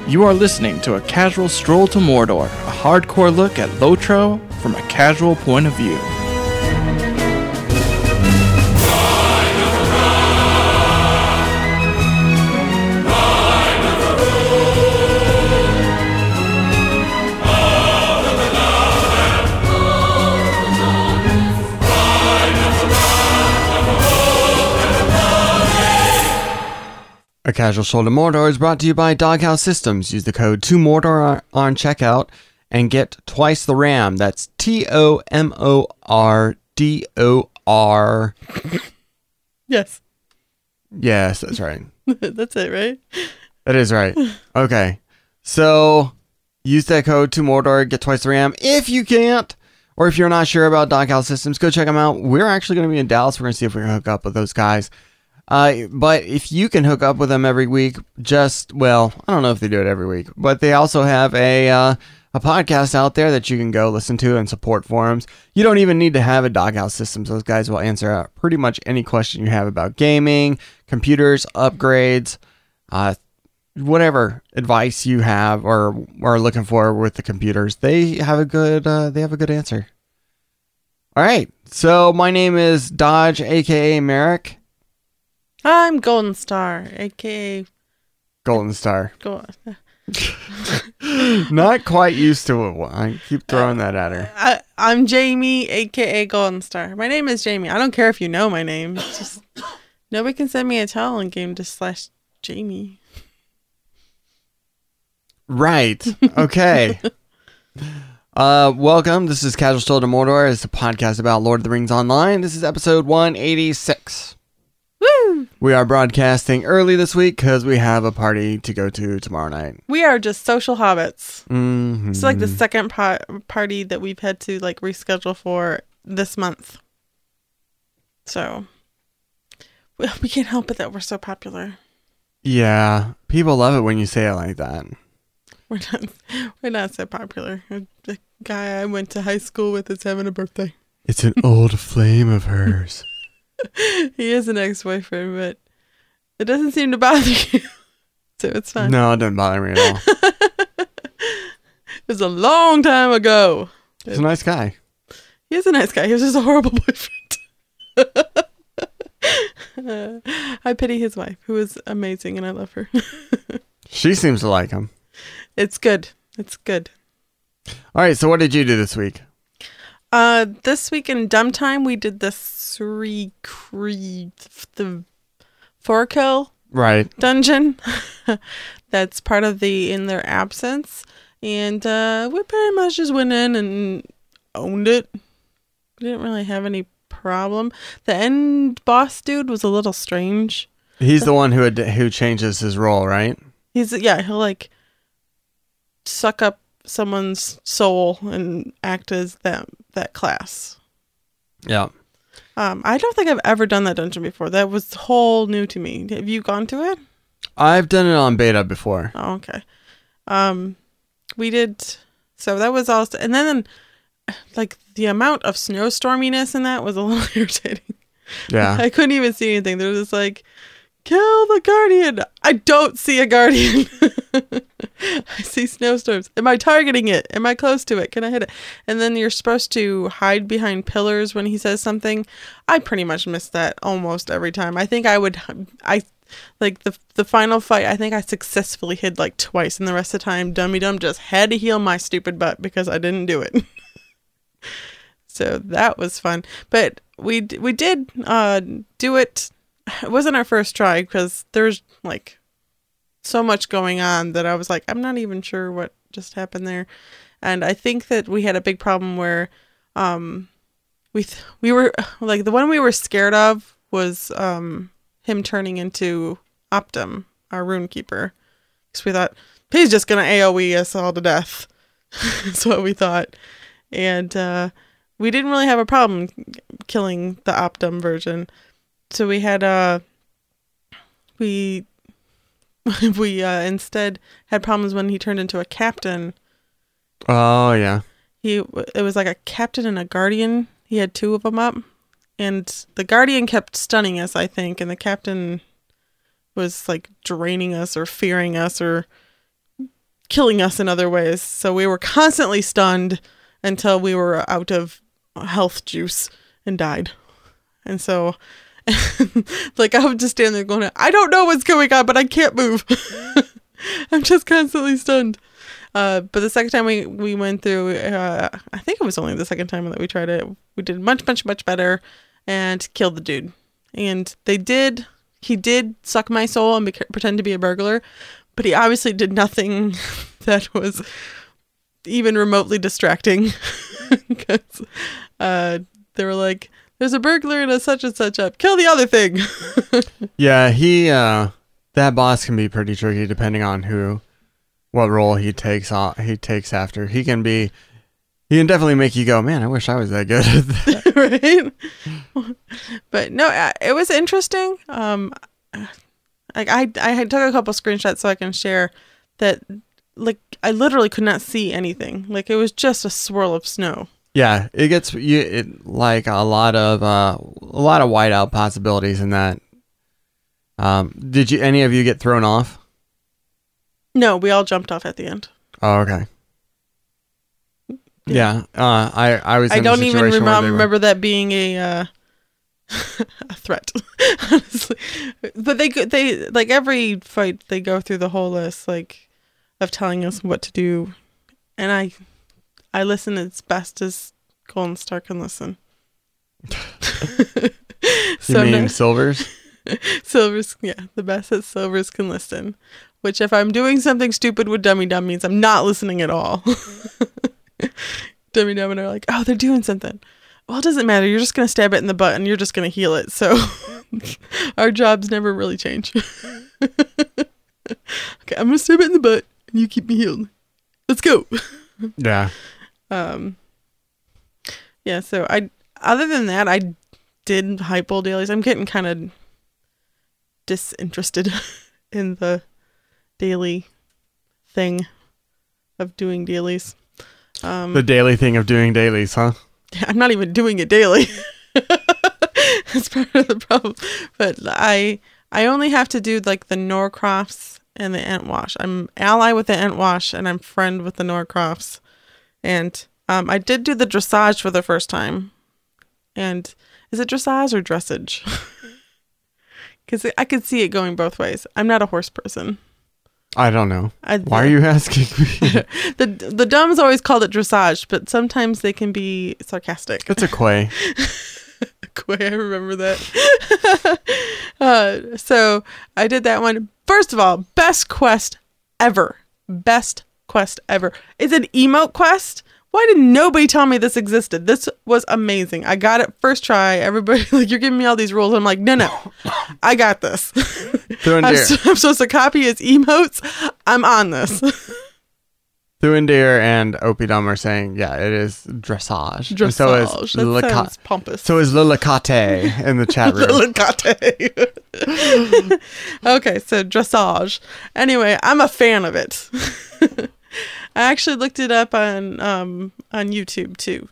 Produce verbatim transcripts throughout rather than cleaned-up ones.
You are listening to A Casual Stroll to Mordor, a hardcore look at Lotro from a casual point of view. A Casual Stroll to Mordor is brought to you by Doghouse Systems. Use the code two Mordor on checkout and get twice the RAM. That's T O M O R D O R. Yes. Yes, that's right. That's it, right? That is right. Okay. So, use that code two Mordor, get twice the RAM. If you can't, or if you're not sure about Doghouse Systems, go check them out. We're actually going to be in Dallas. We're going to see if we can hook up with those guys. Uh, but if you can hook up with them every week, just, well, I don't know if they do it every week, but they also have a uh, a podcast out there that you can go listen to and support forums. You don't even need to have a Doghouse Systems. Those guys will answer uh, pretty much any question you have about gaming, computers, upgrades, uh, whatever advice you have or are looking for with the computers. They have a good, uh, they have a good answer. All right. So my name is Dodge, aka Merrick. I'm Golden Star, aka Golden Star. Go Not quite used to it. I keep throwing that at her. I, I'm Jamie, aka Golden Star. My name is Jamie. I don't care if you know my name. It's just nobody can send me a talent game to slash Jamie. Right. Okay. uh, welcome. This is Casual Stroll to Mordor. It's a podcast about Lord of the Rings Online. This is episode one eighty-six. Woo! We are broadcasting early this week because we have a party to go to tomorrow night. We are just social hobbits. Mm-hmm. It's like the second pa- party that we've had to like reschedule for this month. So we, we can't help it that we're so popular. Yeah, people love it when you say it like that. We're not, we're not so popular. The guy I went to high school with is having a birthday. It's an old flame of hers. He is an ex-boyfriend, but it doesn't seem to bother you. So it's fine. No, it doesn't bother me at all. It was a long time ago. He's a nice guy. He is a nice guy. He was just a horrible boyfriend. uh, I pity his wife, who is amazing, and I love her. She seems to like him. It's good. It's good. All right, so what did you do this week? Uh, this week in Dumb Time, we did the three Creed, the four kill right dungeon. That's part of the In Their Absence, and uh, we pretty much just went in and owned it. We didn't really have any problem. The end boss dude was a little strange. He's the one who had, who changes his role, right? He's yeah, he'll like suck up someone's soul and act as that that class. Yeah. Um, I don't think I've ever done that dungeon before. That was whole new to me. Have you gone to it? I've done it on beta before. Oh, okay. Um, we did. So that was also, and then like the amount of snowstorminess in that was a little irritating. Yeah. I couldn't even see anything. There was this like, kill the guardian. I don't see a guardian. I see snowstorms. Am I targeting it? Am I close to it? Can I hit it? And then you're supposed to hide behind pillars when he says something. I pretty much missed that almost every time. I think I would, I like the the final fight, I think I successfully hid like twice, and the rest of the time, Dummy Dum just had to heal my stupid butt because I didn't do it. So that was fun. But we we did uh, do it. It wasn't our first try because there's like so much going on that I was like, I'm not even sure what just happened there. And I think that we had a big problem where um, we th- we were like the one we were scared of was um, him turning into Optum, our Runekeeper, because we thought he's just gonna AoE us all to death. That's what we thought, and uh, we didn't really have a problem killing the Optum version. So we had uh we we uh, instead had problems when he turned into a captain. Oh yeah. He it was like a captain and a guardian. He had two of them up, and the guardian kept stunning us, I think, and the captain was like draining us or fearing us or killing us in other ways. So we were constantly stunned until we were out of health juice and died. And so, like, I would just stand there going, I don't know what's going on, but I can't move. I'm just constantly stunned. Uh, but the second time we, we went through, uh, I think it was only the second time that we tried it, we did much, much, much better and killed the dude. And they did, he did suck my soul and be, pretend to be a burglar, but he obviously did nothing that was even remotely distracting. Because uh, they were like, there's a burglar and a such and such up. Kill the other thing. Yeah, he, uh, that boss can be pretty tricky depending on who, what role he takes on, he takes after. He can be, he can definitely make you go, man, I wish I was that good at that. Right? But no, it was interesting. Um, like I, I took a couple screenshots so I can share that. Like I literally could not see anything. Like it was just a swirl of snow. Yeah, it gets you it, like a lot of uh, a lot of whiteout possibilities in that. Um, did you any of you get thrown off? No, we all jumped off at the end. Oh, okay. Yeah, yeah uh, I I was. I in don't a even situation remember, were... remember that being a uh, a threat, honestly. But they they like every fight they go through the whole list like of telling us what to do, and I I listen as best as Golden Star can listen. So you mean no, Silvers? Silvers, yeah, the best that Silvers can listen. Which, if I'm doing something stupid with Dummy Dumb, means I'm not listening at all. Dummy Dumb and are like, oh, they're doing something. Well, it doesn't matter. You're just going to stab it in the butt and you're just going to heal it. So our jobs never really change. Okay, I'm going to stab it in the butt and you keep me healed. Let's go. Yeah. Um. Yeah, so I, other than that, I did hypo dailies. I'm getting kind of disinterested in the daily thing of doing dailies. Um, the daily thing of doing dailies, huh? I'm not even doing it daily. That's part of the problem. But I I only have to do like the Norcrofts and the Entwash. I'm ally with the Entwash and I'm friend with the Norcrofts. And um, I did do the dressage for the first time. And is it dressage or dressage? Because I could see it going both ways. I'm not a horse person. I don't know. I, Why are you asking me? the the dumbs always called it dressage, but sometimes they can be sarcastic. It's a quay. Quay, I remember that. uh, so I did that one. First of all, best quest ever. Best quest ever. It's an emote quest. Why did nobody tell me this existed? This was amazing. I got it first try. Everybody, like, you're giving me all these rules. I'm like, no, no, I got this. I'm, I'm supposed to copy his emotes. I'm on this. Thuendir and Opidum are saying, yeah, it is dressage. Dressage. So is that Lilica- sounds pompous. So is Lilicate in the chat room. Lilicate. Okay, so dressage. Anyway, I'm a fan of it. I actually looked it up on um on YouTube too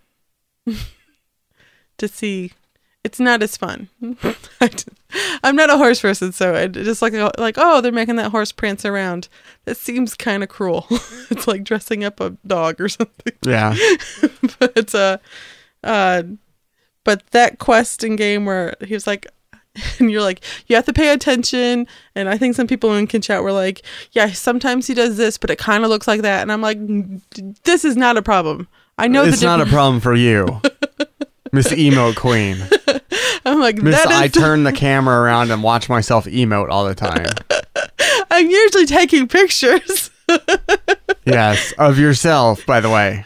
to see. It's not as fun. I'm not a horse person, so I just like like oh, they're making that horse prance around. That seems kind of cruel. It's like dressing up a dog or something. Yeah. But uh, uh, but that quest in game where he was like. And you're like, you have to pay attention. And I think some people in Kin Chat were like, yeah, sometimes he does this, but it kind of looks like that. And I'm like, this is not a problem. I know it's the not a problem for you, Miss Emote Queen. I'm like, Miss, that is I turn the camera around and watch myself emote all the time. I'm usually taking pictures. Yes, of yourself, by the way.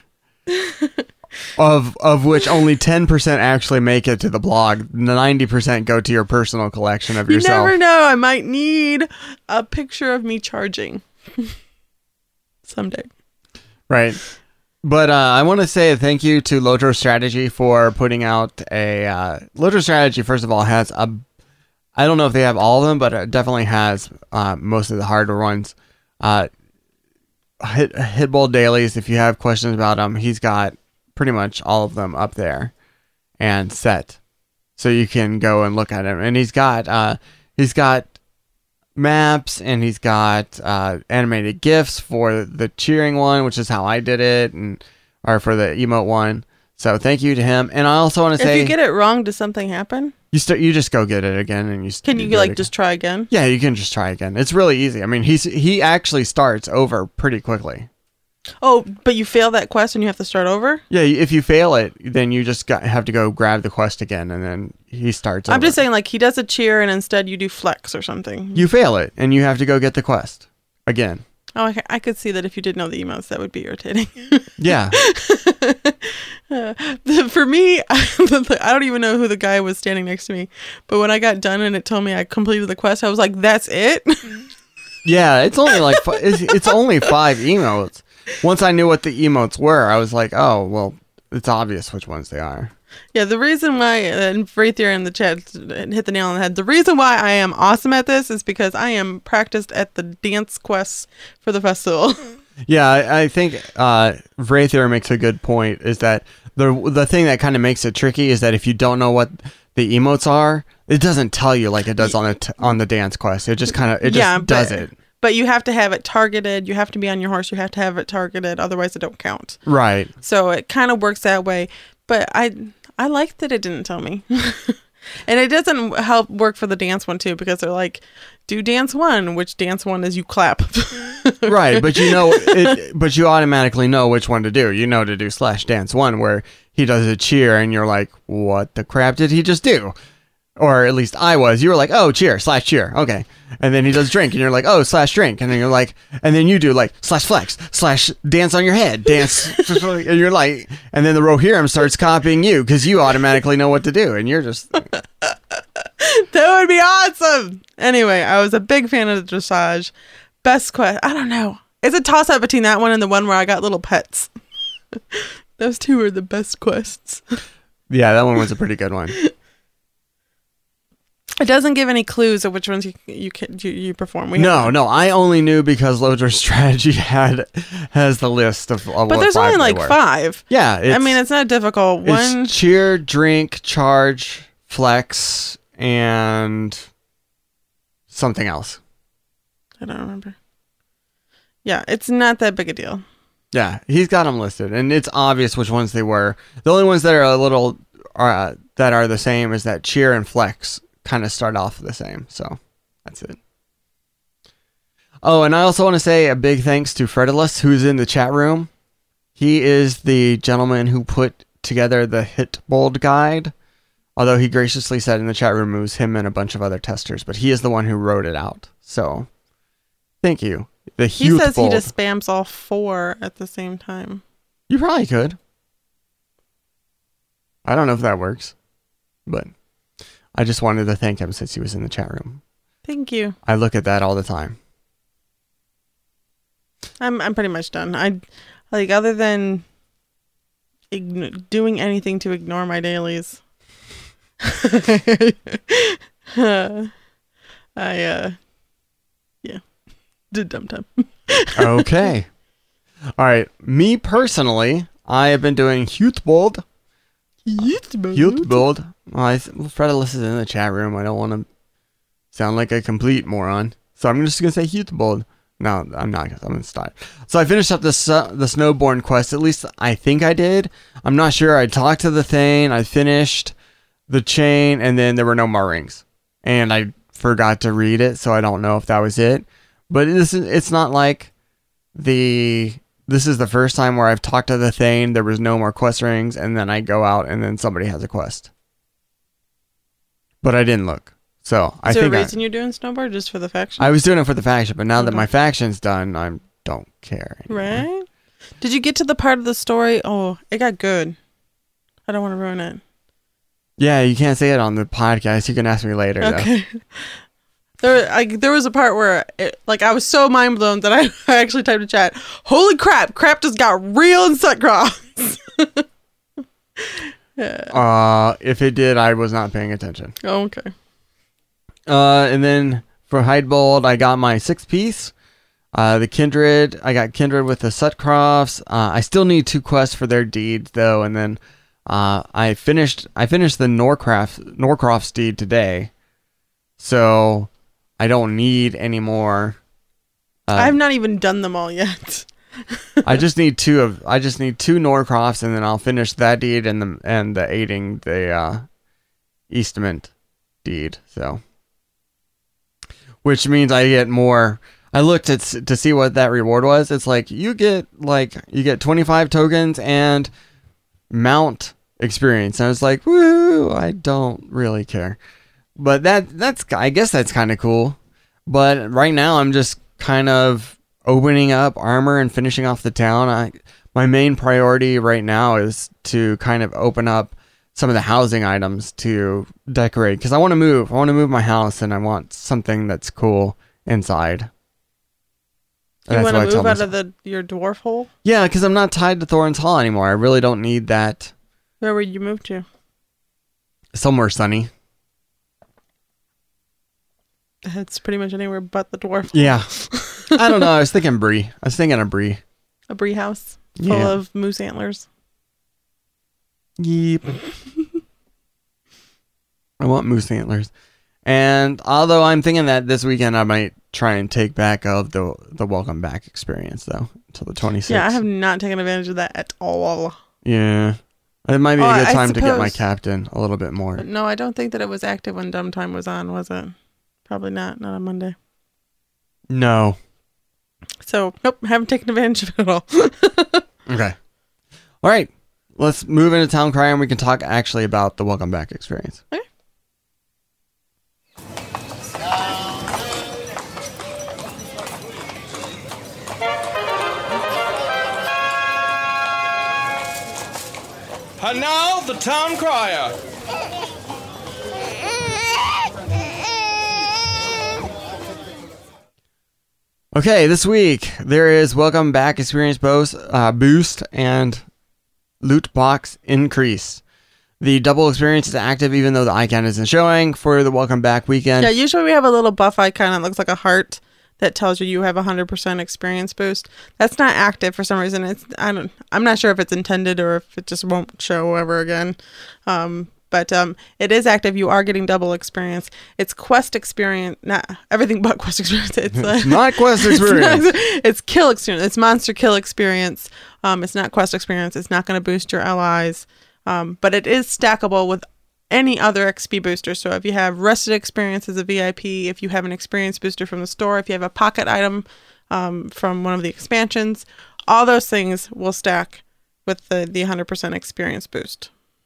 Of of which only ten percent actually make it to the blog. ninety percent go to your personal collection of you yourself. You never know. I might need a picture of me charging someday. Right. But uh, I want to say thank you to Lotro Strategy for putting out a... Uh, Lotro Strategy, first of all, has a... I don't know if they have all of them, but it definitely has uh, most of the harder ones. Uh, hit, Hitball Dailies, if you have questions about them, he's got... pretty much all of them up there and set, so you can go and look at him. And he's got uh he's got maps, and he's got uh, animated GIFs for the cheering one, which is how I did it, and or for the emote one. So thank you to him. And I also want to say, if you get it wrong, does something happen? You start. You just go get it again, and you can you, you like just try again? Yeah, you can just try again. It's really easy. I mean, he's he actually starts over pretty quickly. Oh, but you fail that quest and you have to start over? Yeah, if you fail it, then you just got, have to go grab the quest again, and then he starts I'm over. just saying, like, he does a cheer, and instead you do flex or something. You fail it, and you have to go get the quest again. Oh, I, I could see that if you did know the emotes, that would be irritating. Yeah. uh, the, for me, I don't even know who the guy was standing next to me, but when I got done and it told me I completed the quest, I was like, that's it? Yeah, it's only like, it's, it's only five emotes. Once I knew what the emotes were, I was like, oh, well, it's obvious which ones they are. Yeah, the reason why, and Wraithier in the chat hit the nail on the head, the reason why I am awesome at this is because I am practiced at the dance quests for the festival. Yeah, I, I think uh, Wraithier makes a good point, is that the the thing that kind of makes it tricky is that if you don't know what the emotes are, it doesn't tell you like it does on the, t- on the dance quest. It just kind of, it just yeah, does but, it. But you have to have it targeted. You have to be on your horse. You have to have it targeted. Otherwise, it don't count. Right. So it kind of works that way. But I I like that it didn't tell me. And it doesn't help work for the dance one, too, because they're like, do dance one, which dance one is you clap. Right. But you know, it, but you automatically know which one to do. You know to do slash dance one, where he does a cheer and you're like, what the crap did he just do? Or at least I was. You were like, oh, cheer, slash cheer. Okay. And then he does drink, and you're like, oh, slash drink. And then you're like, and then you do like, slash flex, slash dance on your head, dance. And you're like, and then the Rohirrim starts copying you because you automatically know what to do. And you're just. Like, that would be awesome. Anyway, I was a big fan of the dressage. Best quest. I don't know. It's a toss up between that one and the one where I got little pets. Those two are the best quests. Yeah, that one was a pretty good one. It doesn't give any clues of which ones you you can, you, you perform. We no, no, I only knew because Lodra's strategy had has the list of, of but what there's five only like were. five. Yeah, I mean it's not difficult. One it's cheer, drink, charge, flex, and something else. I don't remember. Yeah, it's not that big a deal. Yeah, he's got them listed, and it's obvious which ones they were. The only ones that are a little uh, that are the same is that cheer and flex kind of start off the same, so that's it. Oh, and I also want to say a big thanks to Fredulous, who's in the chat room. He is the gentleman who put together the Hitbold guide, although he graciously said in the chat room it was him and a bunch of other testers, but he is the one who wrote it out. So, thank you. The he says Huthbold. He just spams all four at the same time. You probably could. I don't know if that works, but I just wanted to thank him since he was in the chat room. Thank you. I look at that all the time. I'm I'm pretty much done. I like other than ign- doing anything to ignore my dailies. uh, I uh yeah did dumb time. Okay. All right. Me personally, I have been doing Huthbold. Huthbold. Huthbold. Well, I, well, Fredulous is in the chat room. I don't want to sound like a complete moron, so I'm just gonna say Huthbold. No, I'm not. I'm gonna start. So I finished up this uh, the Snowborn quest. At least I think I did. I'm not sure. I talked to the Thane. I finished the chain, and then there were no more rings, and I forgot to read it, so I don't know if that was it. But this is. It's not like the. This is the first time where I've talked to the Thane. There was no more quest rings, and then I go out, and then somebody has a quest. But I didn't look. So I Is there think a reason I, you're doing snowboard just for the faction? I was doing it for the faction, but now Okay. that my faction's done, I don't care anymore. Right? Did you get to the part of the story? Oh, it got good. I don't want to ruin it. Yeah, you can't say it on the podcast. You can ask me later. Okay. There, I, there was a part where, it, like, I was so mind blown that I, I actually typed in chat, "Holy crap! Crap just got real in Sutcross." Yeah. Though. Uh, if it did, I was not paying attention. Oh, okay. Uh, and then for Hidebold, I got my six piece. Uh, the Kindred, I got Kindred with the Sutcrofts. Uh, I still need two quests for their deeds though, and then uh, I finished I finished the Norcraft Norcroft's deed today. So I don't need any more. Uh, I've not even done them all yet. I just need two of. I just need two Norcrofts, and then I'll finish that deed and the and the aiding the uh, Eastment deed. So, which means I get more. I looked at to see what that reward was. It's like you get like you get twenty-five tokens and mount experience. And I was like, woo! I don't really care, but that that's I guess that's kind of cool. But right now I'm just kind of opening up armor and finishing off the town. I my main priority right now is to kind of open up some of the housing items to decorate because I want to move. I want to move my house and I want something that's cool inside. You want to move out of the your dwarf hole? Yeah, because I'm not tied to Thorin's Hall anymore. I really don't need that. Where would you move to? Somewhere sunny. It's pretty much anywhere but the dwarf hole. Yeah. I don't know. I was thinking Bree. I was thinking of Bree. A Bree house full Yeah. of moose antlers. Yep. I want moose antlers. And although I'm thinking that this weekend I might try and take back of the the welcome back experience though until the twenty-sixth. Yeah, I have not taken advantage of that at all. Yeah. It might be a Oh, good I time to get my suppose- captain a little bit more. But no, I don't think that it was active when Dumb Time was on, was it? Probably not. Not on Monday. No. So, nope, haven't taken advantage of it at all. Okay. All right. Let's move into Town Crier and we can talk actually about the welcome back experience. Okay. And now, the Town Crier. Okay, this week there is welcome back experience boost, uh, boost and loot box increase. The double experience is active even though the icon isn't showing for the welcome back weekend. Yeah, usually we have a little buff icon that looks like a heart that tells you you have a one hundred percent experience boost. That's not active for some reason. It's I don't I'm not sure if it's intended or if it just won't show ever again. Um, but um, it is active. You are getting double experience. It's quest experience, not everything but quest experience. It's, uh, It's not quest experience. It's, not- it's kill experience. It's monster kill experience. Um, it's not quest experience. It's not going to boost your allies. Um, but it is stackable with any other X P booster. So if you have rested experience as a V I P, if you have an experience booster from the store, if you have a pocket item um, from one of the expansions, all those things will stack with the, the one hundred percent experience boost.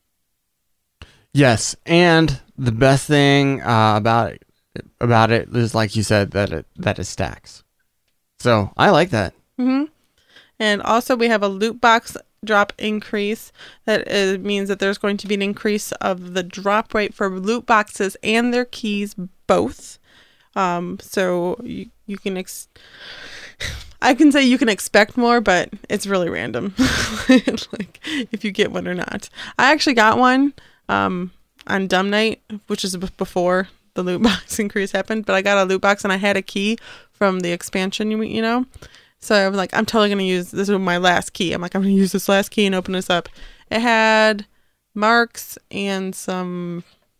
Yes, and the best thing uh, about it, about it is, like you said, that it that it stacks. So I like that. Mm-hmm. And also we have a loot box drop increase. That uh, means that there's going to be an increase of the drop rate for loot boxes and their keys both. Um, so you, you can... Ex- I can say you can expect more, but it's really random. Like if you get one or not. I actually got one um, on Dumb Night, which is b- before the loot box increase happened, but I got a loot box and I had a key from the expansion, you, you know? So I'm like, I'm totally going to use, this is my last key. I'm like, I'm going to use this last key and open this up. It had marks and some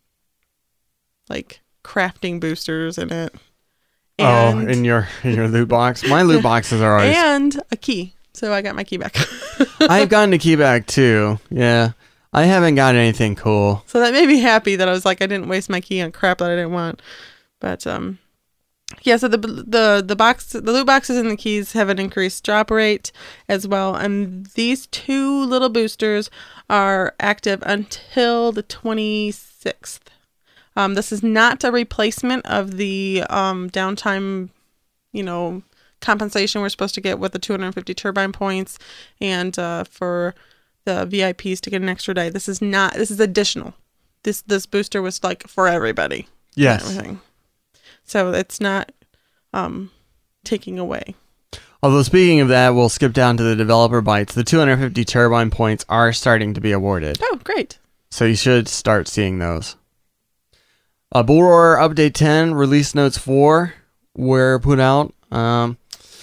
like crafting boosters in it. Oh, And, in your in your loot box. My loot boxes are always. and a key. So I got my key back. I've gotten a key back too. Yeah, I haven't got anything cool. So that made me happy that I was like, I didn't waste my key on crap that I didn't want. But um, yeah. So the the the box, the loot boxes and the keys have an increased drop rate as well, and these two little boosters are active until the twenty-sixth. Um, this is not a replacement of the um downtime, you know, compensation we're supposed to get with the two hundred fifty turbine points, and uh, for the V I Ps to get an extra day. This is not. This is additional. This this booster was like for everybody. Yes. and everything. So it's not um, taking away. Although speaking of that, we'll skip down to the developer bites. The two hundred fifty turbine points are starting to be awarded. Oh, great. So you should start seeing those. Uh, Bullroar Update ten, Release Notes four were put out. Um,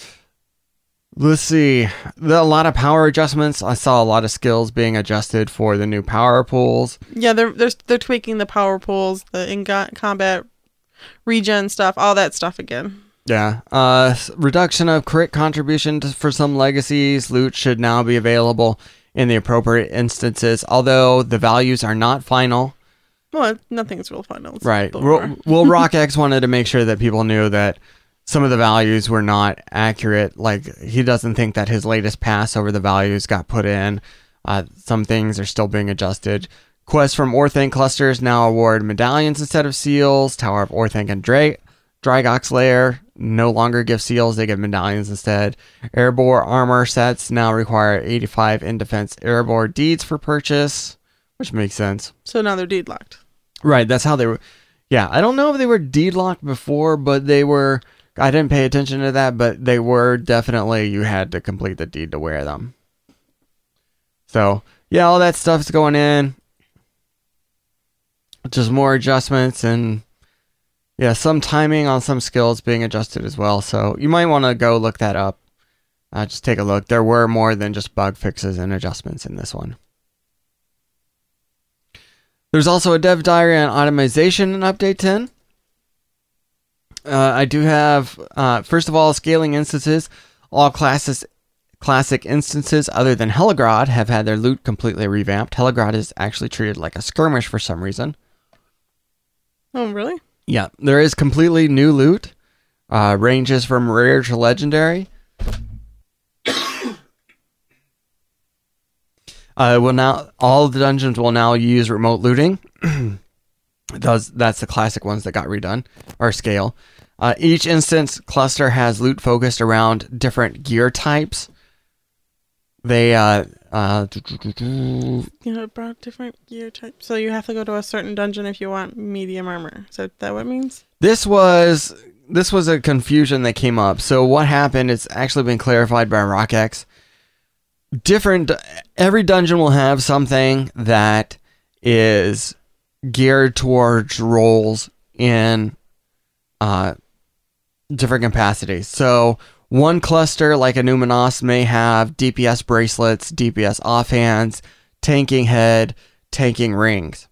let's see. The, a lot of power adjustments. I saw a lot of skills being adjusted for the new power pools. Yeah, they're they're they're tweaking the power pools, the in combat regen stuff, all that stuff again. Yeah. Uh, s- reduction of crit contribution to, for some legacies. Loot should now be available in the appropriate instances, although the values are not final. Well, nothing's real final. It's Right. bizarre. Ro- well, RockX wanted to make sure that people knew that some of the values were not accurate. Like, he doesn't think that his latest pass over the values got put in. Uh, some things are still being adjusted. Quests from Orthanc clusters now award medallions instead of seals. Tower of Orthanc and Dra- Drygox Lair no longer give seals, they give medallions instead. Erebor armor sets now require eighty-five in defense Erebor deeds for purchase, which makes sense. So now they're deed locked. Right, that's how they were. Yeah, I don't know if they were deed locked before, but they were. I didn't pay attention to that, but they were definitely, you had to complete the deed to wear them. So, yeah, all that stuff's going in. Just more adjustments and, yeah, some timing on some skills being adjusted as well. So, you might want to go look that up. Uh, just take a look. There were more than just bug fixes and adjustments in this one. There's also a dev diary on automation in Update ten. Uh, I do have, uh, first of all, scaling instances. All classes, classic instances other than Helagrod have had their loot completely revamped. Helagrod is actually treated like a skirmish for some reason. Oh, really? Yeah, there is completely new loot. Uh, ranges from rare to legendary. Uh, will now all of the dungeons will now use remote looting. Does that's the classic ones that got redone or scale. Uh, each instance cluster has loot focused around different gear types. They uh uh You know, about different gear types. So you have to go to a certain dungeon if you want medium armor. So that what it means? this was this was a confusion that came up. So what happened? It's actually been clarified by RockX. Different every dungeon will have something that is geared towards roles in uh different capacities. So one cluster like a Numenos may have D P S bracelets, D P S offhands, tanking head, tanking rings.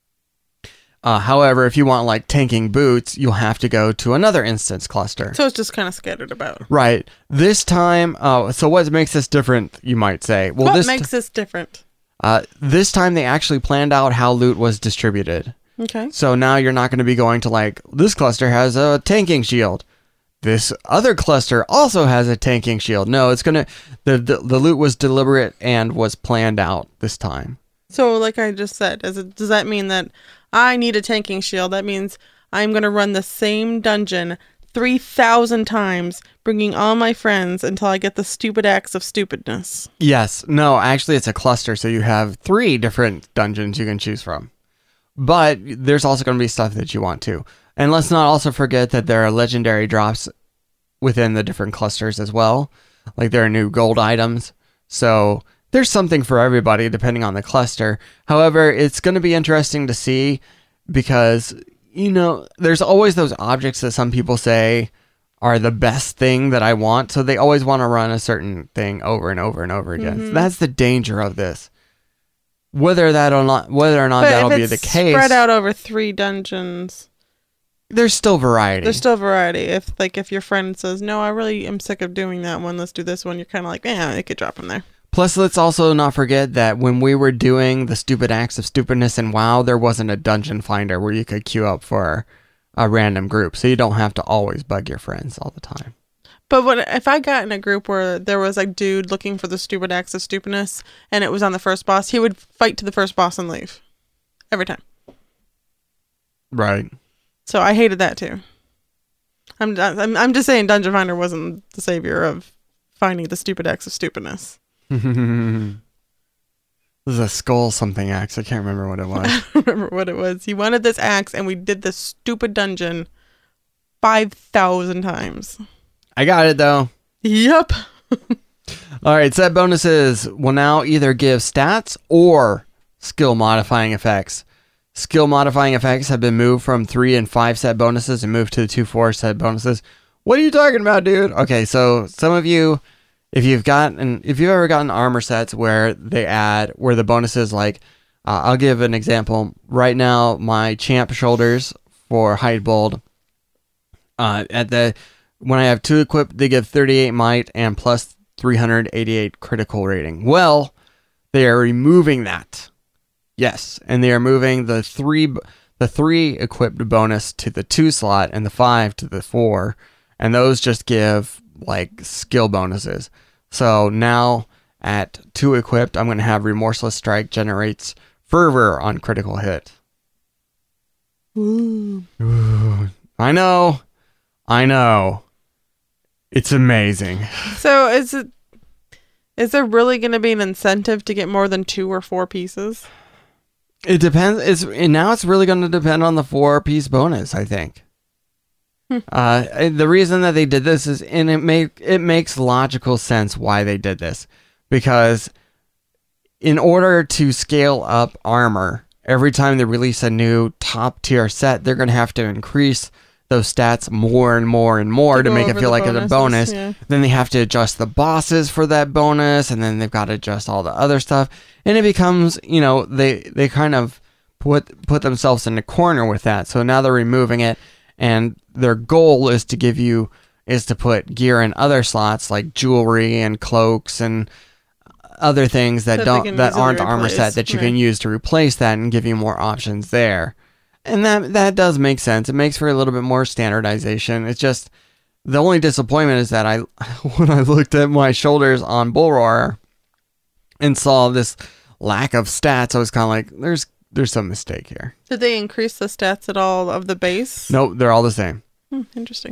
Uh, however, if you want like tanking boots, you'll have to go to another instance cluster. So it's just kind of scattered about. Right. This time, uh, so what makes this different, you might say? Well, what this makes this different? Uh, this time they actually planned out how loot was distributed. Okay. So now you're not going to be going to like, this cluster has a tanking shield. This other cluster also has a tanking shield. No, it's going to, the, the the loot was deliberate and was planned out this time. So like I just said, does it, does that mean that I need a tanking shield? That means I'm going to run the same dungeon three thousand times, bringing all my friends until I get the stupid axe of stupidness. Yes. No, actually it's a cluster. So you have three different dungeons you can choose from. But there's also going to be stuff that you want to. And let's not also forget that there are legendary drops within the different clusters as well. Like there are new gold items. So there's something for everybody depending on the cluster. However, it's going to be interesting to see because, you know, there's always those objects that some people say are the best thing that I want. So they always want to run a certain thing over and over and over again. Mm-hmm. That's the danger of this. Whether that or not, whether or not But that'll if be it's the case, spread out over three dungeons, there's still variety. there's still variety. If like if your friend says, "No, I really am sick of doing that one. Let's do this one," you're kind of like, "Yeah, it could drop them there." Plus, let's also not forget that when we were doing the stupid acts of stupidness in WoW, there wasn't a dungeon finder where you could queue up for a random group, so you don't have to always bug your friends all the time. But what if I got in a group where there was a dude looking for the stupid acts of stupidness, and it was on the first boss? He would fight to the first boss and leave every time. Right. So I hated that too. I'm I'm I'm just saying, Dungeon Finder wasn't the savior of finding the stupid acts of stupidness. This is a skull something axe. I can't remember what it was. I don't remember what it was. He wanted this axe, and we did this stupid dungeon five thousand times. I got it though. Yep. All right, set bonuses will now either give stats or skill modifying effects. Skill modifying effects have been moved from three and five set bonuses and moved to the two, four set bonuses. What are you talking about, dude? Okay, so some of you, if you've gotten, if you've ever gotten armor sets where they add, where the bonuses like, uh, I'll give an example. Right now, my champ shoulders for Hide Bold Uh, at the when I have two equipped, they give thirty-eight might and plus three hundred eighty-eight critical rating. Well, they are removing that. Yes, and they are moving the three the three equipped bonus to the two slot and the five to the four, and those just give like skill bonuses. So now at two equipped, I'm going to have Remorseless Strike generates fervor on critical hit. Ooh. Ooh, I know, I know. It's amazing. So is it? Is there really going to be an incentive to get more than two or four pieces? It depends. It's and now it's really going to depend on the four piece bonus, I think. Hmm. Uh, the reason that they did this is, and it make it makes logical sense why they did this, because in order to scale up armor, every time they release a new top tier set, they're going to have to increase those stats more and more and more to, to make it feel like bonuses, it's a bonus. Yeah. Then they have to adjust the bosses for that bonus, and then they've got to adjust all the other stuff. And it becomes, you know, they, they kind of put put themselves in a corner with that. So now they're removing it, and their goal is to give you, is to put gear in other slots like jewelry and cloaks and other things that, that don't that aren't armor set that you right. can use to replace that and give you more options there. And that that does make sense. It makes for a little bit more standardization. It's just the only disappointment is that I when I looked at my shoulders on Bull Roar and saw this lack of stats, I was kind of like, there's there's some mistake here. Did they increase the stats at all of the base? Nope, they're all the same. Hmm, interesting.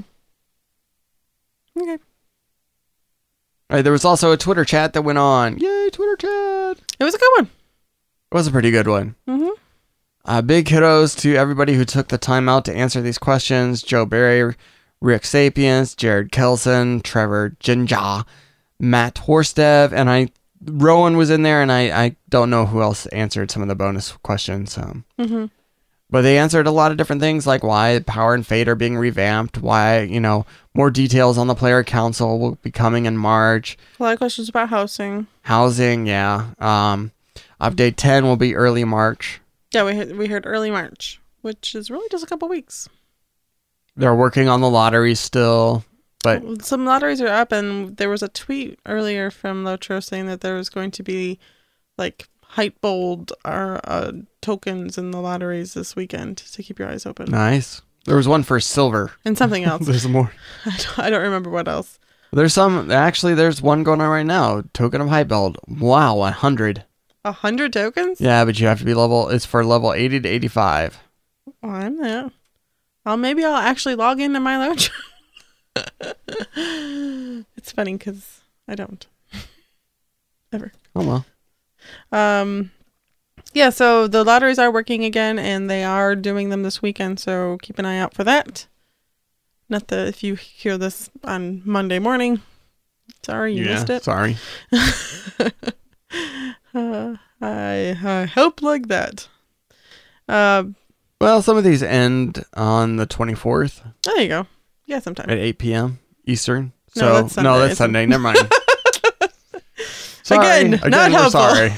Okay. All right, there was also a Twitter chat that went on. Yay, Twitter chat! It was a good one. It was a pretty good one. Mm-hmm. Uh, big kudos to everybody who took the time out to answer these questions. Joe Barry, Rick Sapiens, Jared Kelson, Trevor Jinja, Matt Horstev, and I. Rowan was in there, and I, I don't know who else answered some of the bonus questions. Um, mm-hmm. But they answered a lot of different things, like why Power and Fate are being revamped, why, you know, more details on the player council will be coming in March. A lot of questions about housing. Housing, yeah. Um, update ten will be early March. Yeah, we heard, we heard early March, which is really just a couple weeks. They're working on the lottery still, but some lotteries are up, and there was a tweet earlier from Lotro saying that there was going to be like height bold or uh, tokens in the lotteries this weekend to keep your eyes open. Nice. There was one for silver and something else. There's more. I don't, I don't remember what else. There's some actually. There's one going on right now. Token of height bold. Wow, a hundred. A hundred tokens? Yeah, but you have to be level. It's for level eighty to eighty-five. Well, I'm there. Well, maybe I'll actually log into my Lotro. It's funny because I don't. Ever. Oh well. Um, yeah. So the lotteries are working again, and they are doing them this weekend. So keep an eye out for that. Not that if you hear this on Monday morning, sorry you yeah, missed it. Sorry. Uh, I I hope like that. Uh, well, some of these end on the twenty-fourth. There you go. Yeah, sometime at eight p.m. Eastern. So no, that's Sunday. No, that's Sunday. Never mind. Sorry. Again, Again, not we're helpful. Sorry.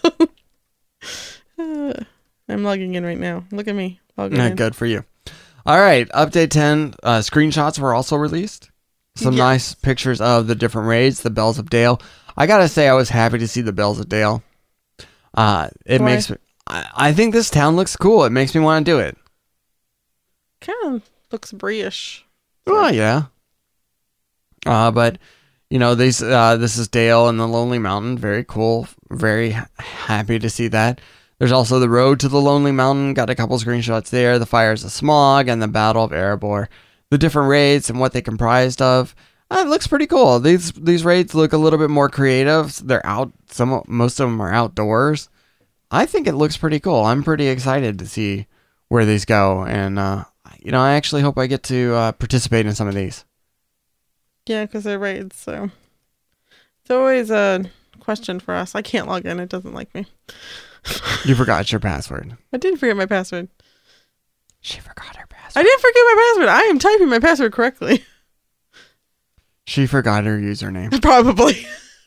uh, I'm logging in right now. Look at me. Logging Not in. good for you. All right, update ten. Uh, screenshots were also released. Some yes. nice pictures of the different raids, the Bells of Dale. I gotta say, I was happy to see the Bells of Dale. Uh, it Why? makes me, I, I think this town looks cool. It makes me want to do it. Kind of looks Bree-ish. Oh yeah. Uh, but you know, these uh, this is Dale and the Lonely Mountain. Very cool. Very ha- happy to see that. There's also the road to the Lonely Mountain. Got a couple screenshots there. The Fires of Smog and the Battle of Erebor. The different raids and what they comprised of. Uh, it looks pretty cool. These these raids look a little bit more creative. They're out. Some most of them are outdoors. I think it looks pretty cool. I'm pretty excited to see where these go, and uh, you know, I actually hope I get to uh, participate in some of these. Yeah, because they're raids. So it's always a question for us. I can't log in. It doesn't like me. You forgot your password. I did forget my password. She forgot her password. I didn't forget my password. I am typing my password correctly. She forgot her username. Probably.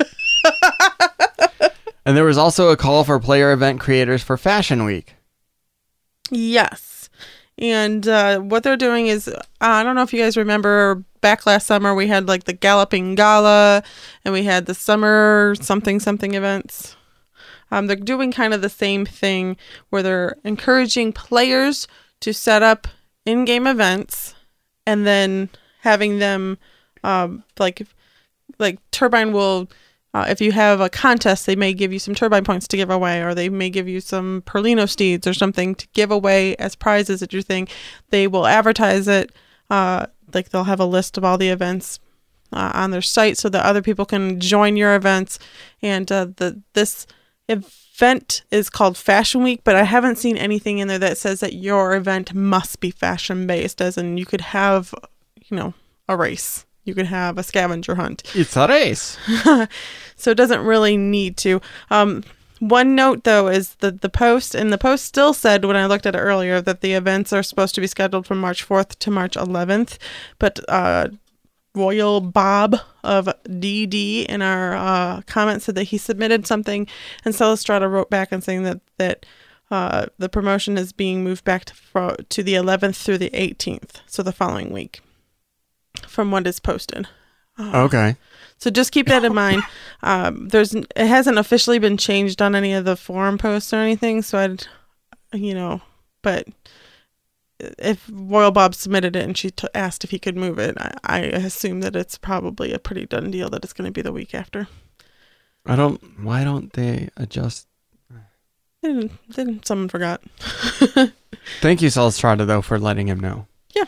And there was also a call for player event creators for Fashion Week. Yes. And uh, what they're doing is, uh, I don't know if you guys remember back last summer, we had like the Galloping Gala and we had the summer something something events. Um, they're doing kind of the same thing where they're encouraging players to set up in-game events and then having them um, like like Turbine will, uh, if you have a contest, they may give you some Turbine points to give away, or they may give you some Perlino steeds or something to give away as prizes at your thing. They will advertise it, uh, like they'll have a list of all the events uh, on their site so that other people can join your events. And uh, the this event is called Fashion Week, but I haven't seen anything in there that says that your event must be fashion based, as in you could have, you know, a race. You could have a scavenger hunt. It's a race. So it doesn't really need to. Um, one note, though, is that the post, and the post still said when I looked at it earlier, that the events are supposed to be scheduled from March fourth to March eleventh. But uh, Royal Bob of D D in our uh, comments said that he submitted something, and Celestrata wrote back and saying that, that uh, the promotion is being moved back to, fro- to the eleventh through the eighteenth, so the following week, from what is posted. Uh, Okay. So just keep that in mind. Um, there's it hasn't officially been changed on any of the forum posts or anything, so I'd, you know, but if Royal Bob submitted it and she t- asked if he could move it, I, I assume that it's probably a pretty done deal that it's going to be the week after. I don't. Why don't they adjust? They didn't, they didn't, someone forgot. Thank you, Celestrata, though, for letting him know. Yeah.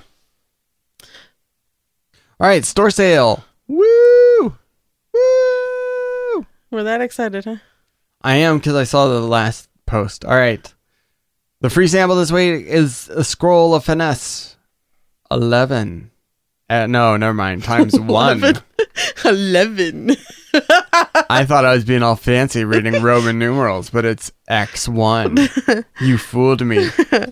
All right, store sale. Woo! Woo! We're that excited, huh? I am, because I saw the last post. All right. The free sample this week is a Scroll of Finesse. eleven. Uh, no, never mind. Times one. eleven. I thought I was being all fancy reading Roman numerals, but it's X one. You fooled me.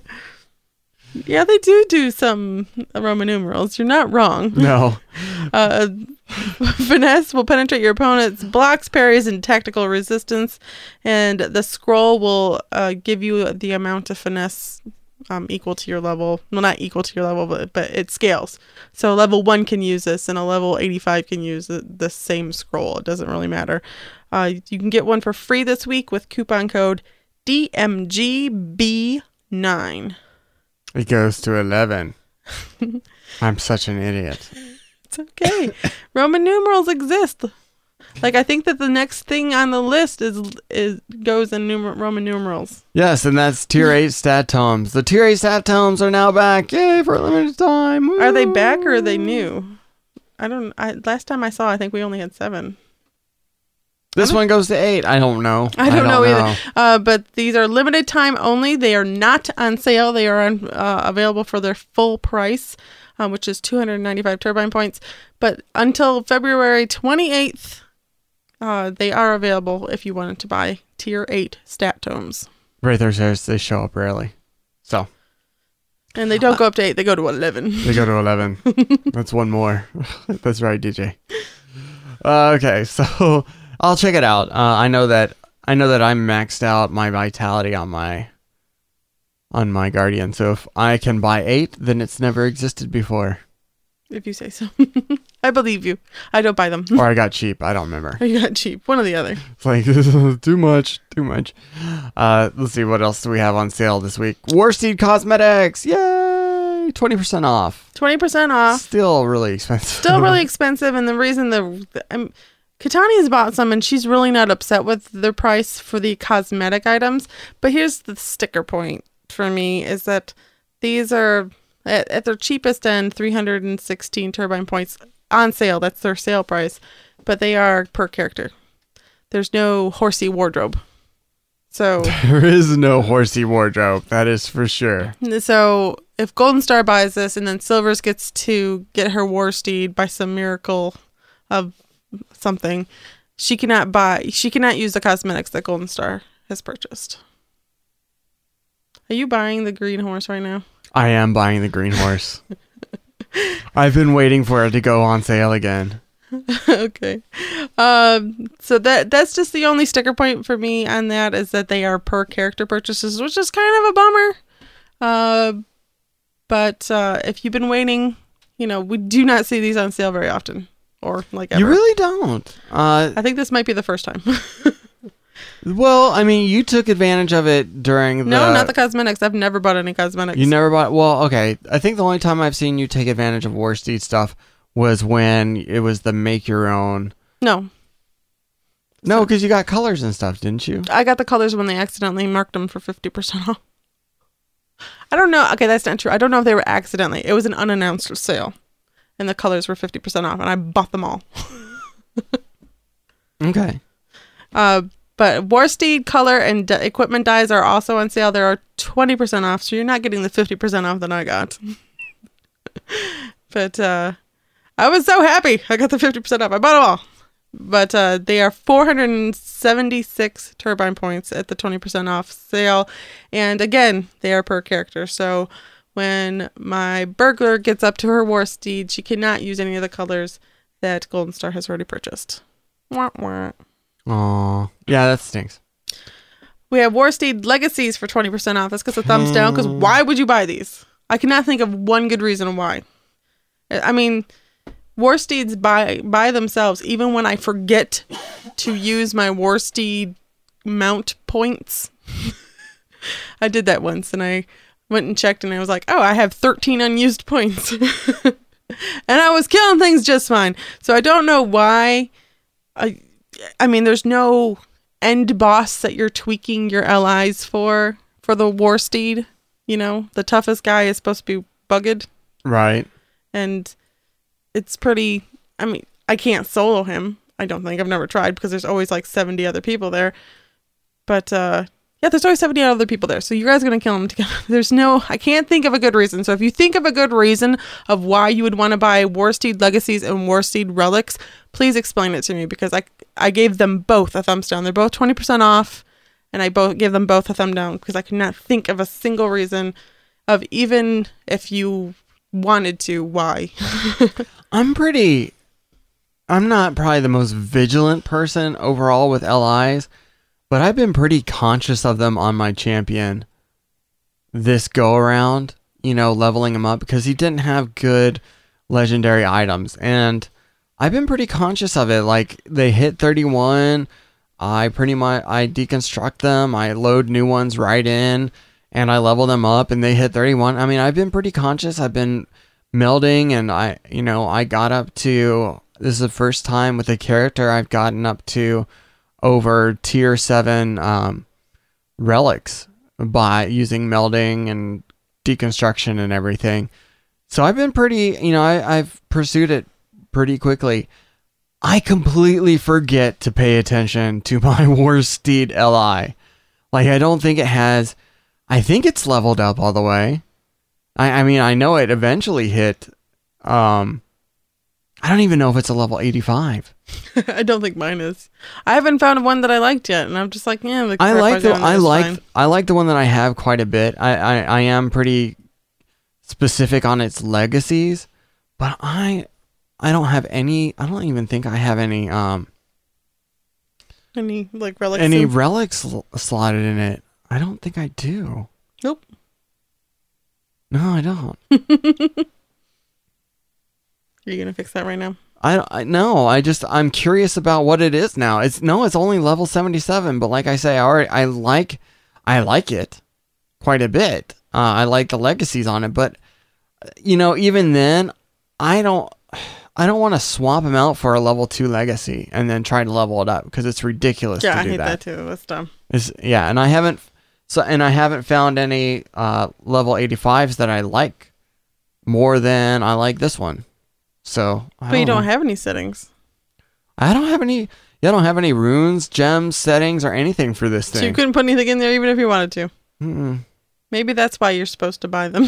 Yeah, they do do some Roman numerals. You're not wrong. No. Uh, finesse will penetrate your opponent's blocks, parries, and tactical resistance. And the scroll will uh, give you the amount of finesse um, equal to your level. Well, not equal to your level, but, but it scales. So level one can use this, and a level eighty-five can use the, the same scroll. It doesn't really matter. Uh, you can get one for free this week with coupon code D M G B nine. It goes to eleven. I'm such an idiot. It's okay. Roman numerals exist. Like, I think that the next thing on the list is is goes in numer- Roman numerals. Yes, and that's tier eight stat tomes. The tier eight stat tomes are now back. Yay, for a limited time. Woo. Are they back or are they new? I don't. I last time I saw, I think we only had seven. This one goes to eight. I don't know. I don't, I don't know either. Know. Uh, but these are limited time only. They are not on sale. They are on, uh, available for their full price, uh, which is two hundred ninety-five turbine points. But until February twenty-eighth, uh, they are available if you wanted to buy tier eight stat tomes. Wraithers, they show up rarely. So. And they don't go up to eight. They go to eleven. They go to eleven. That's one more. That's right, D J. Uh, okay, so I'll check it out. Uh, I know that I know that I'm maxed out my vitality on my on my Guardian. So if I can buy eight, then it's never existed before. If you say so. I believe you. I don't buy them. Or I got cheap. I don't remember. Or you got cheap. One or the other. It's like, this is too much. Too much. Uh, let's see. What else do we have on sale this week? Warsteed Cosmetics. Yay! twenty percent off. twenty percent off. Still really expensive. Still really expensive. And the reason the... the I'm, Katani's bought some and she's really not upset with the price for the cosmetic items. But here's the sticker point for me is that these are... At, at their cheapest end, three hundred sixteen turbine points on sale. That's their sale price. But they are per character. There's no horsey wardrobe. So there is no horsey wardrobe. That is for sure. So if Golden Star buys this and then Silvers gets to get her war steed by some miracle of something, she cannot buy, she cannot use the cosmetics that Golden Star has purchased. Are you buying the green horse right now? I am buying the green horse. I've been waiting for it to go on sale again. Okay. Um, so that that's just the only sticker point for me on that is that they are per character purchases, which is kind of a bummer. Uh, But uh, if you've been waiting, you know, we do not see these on sale very often. Or like ever. You really don't. Uh, I think this might be the first time. well, I mean, you took advantage of it during the... No, not the cosmetics. I've never bought any cosmetics. You never bought... Well, okay. I think the only time I've seen you take advantage of Warsteed stuff was when it was the make your own. No. No, because you got colors and stuff, didn't you? I got the colors when they accidentally marked them for fifty percent off. I don't know. Okay, that's not true. I don't know if they were accidentally. It was an unannounced sale. And the colors were fifty percent off. And I bought them all. Okay. Uh, but Warsteed color and d- equipment dyes are also on sale. There are twenty percent off. So you're not getting the fifty percent off that I got. But uh, I was so happy. I got the fifty percent off. I bought them all. But uh, they are four hundred seventy-six turbine points at the twenty percent off sale. And again, they are per character. So when my burglar gets up to her Warsteed, she cannot use any of the colors that Golden Star has already purchased. Wah, wah. Aw. Yeah, that stinks. We have Warsteed Legacies for twenty percent off. This gets a thumbs down because why would you buy these? I cannot think of one good reason why. I mean... Warsteeds by by themselves, even when I forget to use my Warsteed mount points. I did that once and I went and checked and I was like, oh, I have thirteen unused points. And I was killing things just fine. So I don't know why. I, I mean, there's no end boss that you're tweaking your L Is for, for the Warsteed. You know, the toughest guy is supposed to be bugged. Right. And... it's pretty, I mean, I can't solo him. I don't think. I've never tried because there's always like seventy other people there. But, uh, yeah, there's always seventy other people there. So you guys are going to kill them together. There's no, I can't think of a good reason. So if you think of a good reason of why you would want to buy Warsteed Legacies and Warsteed Relics, please explain it to me because I, I gave them both a thumbs down. They're both twenty percent off and I both gave them both a thumb down because I could not think of a single reason of even if you wanted to, why. I'm pretty... I'm not probably the most vigilant person overall with L Is, but I've been pretty conscious of them on my champion this go around, you know, leveling him up because he didn't have good legendary items. And I've been pretty conscious of it. Like they hit thirty-one. I pretty much, I deconstruct them. I load new ones right in and I level them up and they hit thirty-one. I mean, I've been pretty conscious. I've been melding and I, you know, I got up to, this is the first time with a character I've gotten up to over tier seven um, relics by using melding and deconstruction and everything. So I've been pretty, you know, I, I've pursued it pretty quickly. I completely forget to pay attention to my Warsteed L I. Like, I don't think it has, I think it's leveled up all the way. I, I mean, I know it eventually hit, um, I don't even know if it's a level eighty-five. I don't think mine is. I haven't found one that I liked yet, and I'm just like, yeah. The I like the I like fine. I like the one that I have quite a bit. I, I, I am pretty specific on its legacies, but I I don't have any. I don't even think I have any um any like relics. Any in? relics l- slotted in it. I don't think I do. Nope. No, I don't. Are you gonna fix that right now? I, I no, I just I'm curious about what it is now. It's no, it's only level seventy-seven, but like I say, I already I like I like it quite a bit. Uh, I like the legacies on it, but you know, even then, I don't I don't want to swap them out for a level two legacy and then try to level it up because it's ridiculous Yeah, to I do hate that. that too. That's dumb. It's, yeah, and I haven't so and I haven't found any uh, level eighty-fives that I like more than I like this one. So, I but you don't know. have any settings. I don't have any. Yeah, I don't have any runes, gems, settings, or anything for this thing. So you couldn't put anything in there even if you wanted to. Mm-mm. Maybe that's why you're supposed to buy them.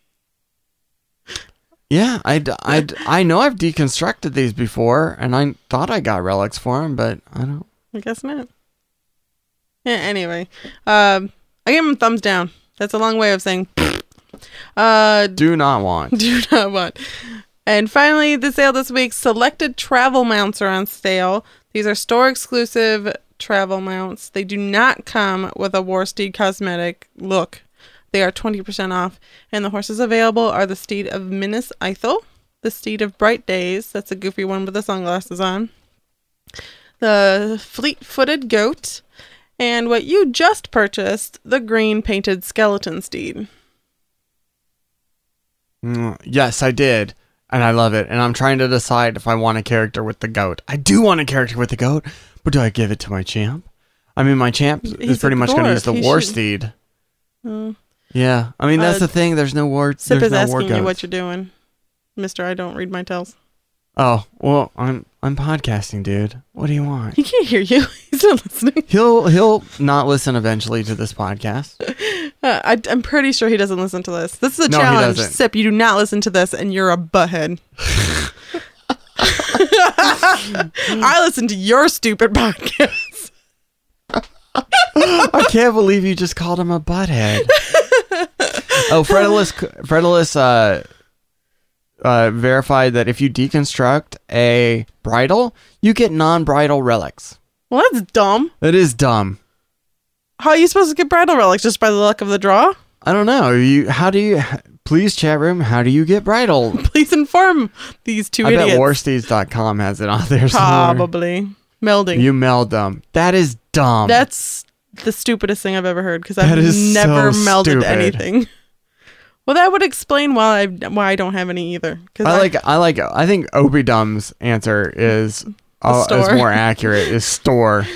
Yeah, I, I, I know I've deconstructed these before, and I thought I got relics for them, but I don't. I guess not. Yeah. Anyway, um, I gave them thumbs down. That's a long way of saying. uh, Do not want. do not want. And finally, the sale this week, selected travel mounts are on sale. These are store exclusive travel mounts. They do not come with a Warsteed cosmetic look. They are twenty percent off. And the horses available are the steed of Minas Ithil, the steed of Bright Days. That's a goofy one with the sunglasses on. The fleet-footed goat. And what you just purchased, the green painted skeleton steed. Mm, yes, I did. And I love it. And I'm trying to decide if I want a character with the goat. I do want a character with the goat, but do I give it to my champ? I mean, my champ He's is pretty a much going to use the dwarf. He war should- steed. Oh. Yeah. I mean, that's Uh, the thing. There's no war. Sip there's is no war asking you goats. what you're doing. Mister, I don't read my tells. Oh, well, I'm I'm podcasting, dude. What do you want? He can't hear you. He's not listening. He'll he'll not listen eventually to this podcast. Uh, I, I'm pretty sure he doesn't listen to this. This is a No, he challenge. doesn't. Sip, you do not listen to this, and you're a butthead. I listen to your stupid podcast. I can't believe you just called him a butthead. Oh, Fredulous Fredulous uh uh verified that if you deconstruct a bridle, you get non-bridle relics. Well, that's dumb. That is dumb. How are you supposed to get bridal relics? Just by the luck of the draw? I don't know. You how do you please chat room, how do you get bridle? Please inform these two I idiots. bet warsteeds dot com has it on there somewhere. Probably. Melding. You meld them. That is dumb. That's the stupidest thing I've ever heard because That I've is never so melded stupid. anything. Well, that would explain why I why I don't have any either. Cause I like I like I think Opidum's answer is uh, is store. more accurate. Is store.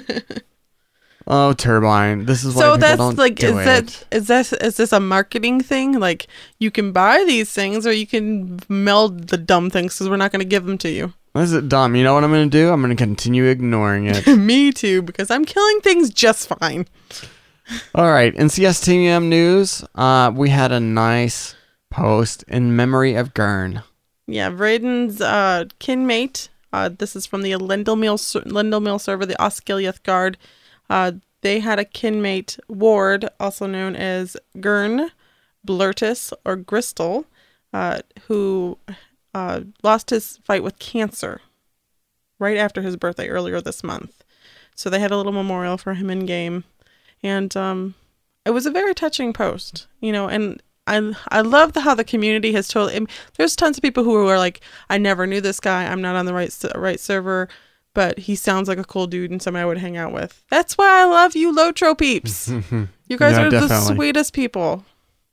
Oh, Turbine. This is why so people that's don't like do is it. that is this is this a marketing thing? Like you can buy these things or you can meld the dumb things because we're not going to give them to you. This is dumb. You know what I'm going to do? I'm going to continue ignoring it. Me too, because I'm killing things just fine. All right. In C S T M news, uh, we had a nice post in memory of Gurn. Yeah, Vraiden's uh, kinmate. Uh, this is from the Lendelmill Lendelmill server, the Osgiliath Guard. Uh, they had a kinmate ward, also known as Gurn, Blurtus, or Gristle, uh, who uh, lost his fight with cancer right after his birthday earlier this month. So they had a little memorial for him in game, and um, it was a very touching post, you know. And I I love the, how the community has totally. I mean, there's tons of people who are like, I never knew this guy. I'm not on the right right server. But he sounds like a cool dude and somebody I would hang out with. That's why I love you, Lotro peeps. You guys Yeah, are the definitely. sweetest people.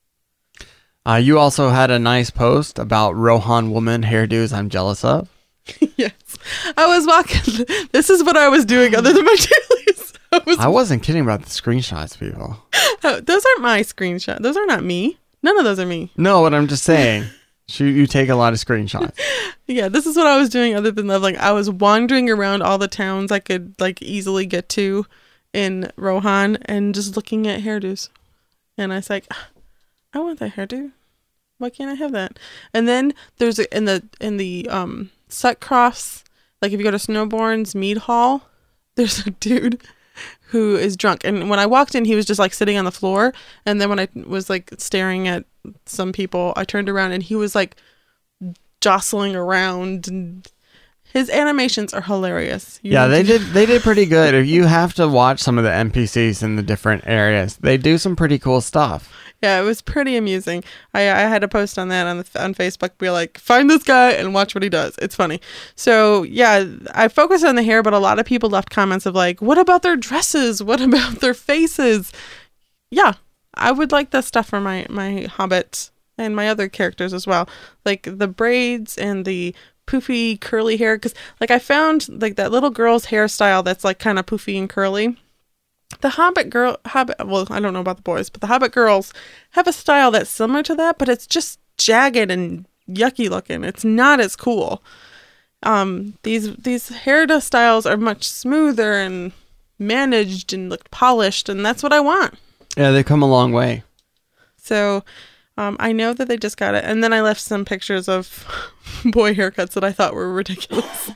Uh, you also had a nice post about Rohan woman hairdos I'm jealous of. Yes. I was walking. This is what I was doing other than my dailies. I was, I wasn't kidding about the screenshots, people. oh, those aren't my screenshots. Those are not me. None of those are me. No, but I'm just saying. You, you take a lot of screenshots. Yeah, this is what I was doing other than leveling. I was wandering around all the towns I could like easily get to in Rohan and just looking at hairdos. And I was like, I want that hairdo. Why can't I have that? And then there's a, in the in the um Sutcrofts, like if you go to Snowborn's Mead Hall, there's a dude who is drunk. And when I walked in, he was just like sitting on the floor. And then when I was like staring at some people, I turned around and he was like jostling around, and his animations are hilarious. You Yeah, need they to- did they did pretty good. If you have to watch some of the N P Cs in the different areas, they do some pretty cool stuff. Yeah, it was pretty amusing. I I had a post on that on the on Facebook. Be like, find this guy and watch what he does. It's funny. So yeah, I focused on the hair, but a lot of people left comments of like, what about their dresses? What about their faces? Yeah, I would like this stuff for my my Hobbit and my other characters as well, like the braids and the poofy curly hair. Because like I found like that little girl's hairstyle that's like kind of poofy and curly. The Hobbit girl, Hobbit, well, I don't know about the boys, but the Hobbit girls have a style that's similar to that, but it's just jagged and yucky looking. It's not as cool. Um, these these hair styles are much smoother and managed and look polished, and that's what I want. Yeah, they've come a long way. So um, I know that they just got it. And then I left some pictures of boy haircuts that I thought were ridiculous.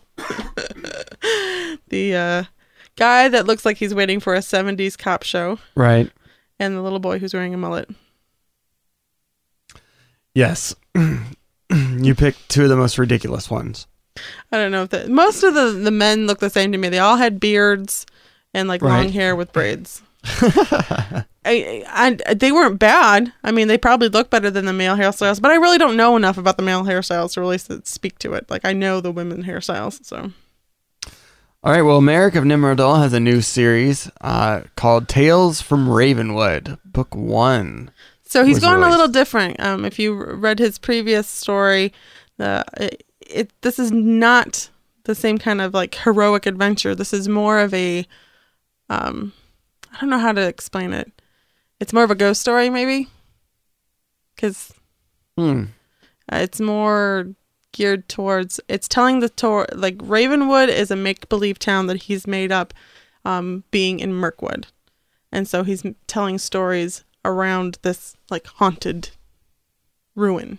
the uh, guy that looks like he's waiting for a seventies cop show. Right. And the little boy who's wearing a mullet. Yes. You picked two of the most ridiculous ones. I don't know if that... Most of the, the men look the same to me. They all had beards and like Right. long hair with braids. I, I, they weren't bad. I mean, they probably look better than the male hairstyles, but I really don't know enough about the male hairstyles to really s- speak to it. Like, I know the women hairstyles, so. All right, well, Merrick of Nimrodal has a new series uh, called Tales from Ravenwood, Book One. So he's was going a released. little different. Um, if you read his previous story, the it, it this is not the same kind of like heroic adventure. This is more of a, um, I don't know how to explain it. It's more of a ghost story, maybe, because Hmm. uh, it's more geared towards. It's telling the tour like Ravenwood is a make believe town that he's made up, um, being in Mirkwood, and so he's m- telling stories around this like haunted ruin.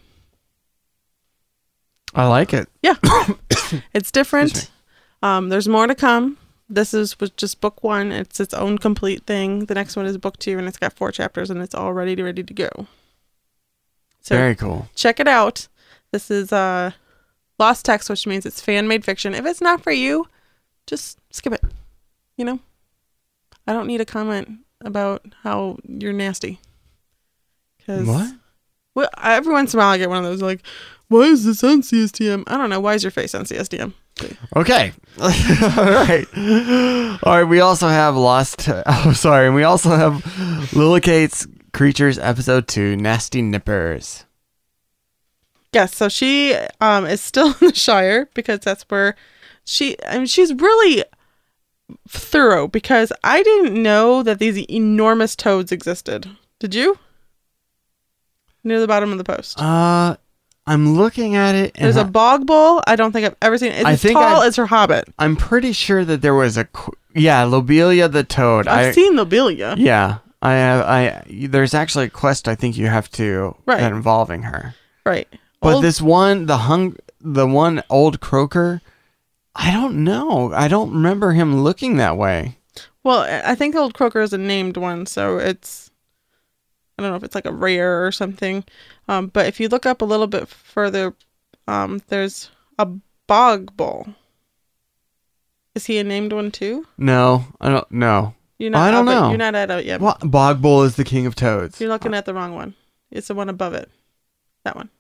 I like it. Yeah, it's Excuse different. Um, there's more to come. This is was just book one. It's its own complete thing. The next one is book two, and it's got four chapters, and it's all ready to ready to go. So Very cool. check it out. This is uh, lost text, which means it's fan made fiction. If it's not for you, just skip it. You know, I don't need a comment about how you're nasty. Cause, What? Well, every once in a while I get one of those like, why is this on C S T M? I don't know. Why is your face on C S T M? Okay. All right. All right. We also have Lost. Oh, sorry. And we also have Lilicate's Creatures Episode two, Nasty Nippers. Yes, so she um is still in the Shire because that's where she, I mean, she's really thorough because I didn't know that these enormous toads existed. Did you? Near the bottom of the post. Uh, I'm looking at it. And There's a I- bog bull. I don't think I've ever seen it. It's I as think tall I've- as her hobbit. I'm pretty sure that there was a. qu- Yeah, Lobelia the Toad. I've I, seen Lobelia. Yeah. I have. I There's actually a quest I think you have to Right. that involving her. Right. But Old- this one, the hung, the one old croaker, I don't know. I don't remember him looking that way. Well, I think Old Croaker is a named one, so it's, I don't know if it's like a rare or something. Um, but if you look up a little bit further, um, there's a bog bull. Is he a named one too? No, I don't know. You're I don't up it- know. You're not at it yet. What? Bog Bull is the king of toads. You're looking at the wrong one. It's the one above it. That one.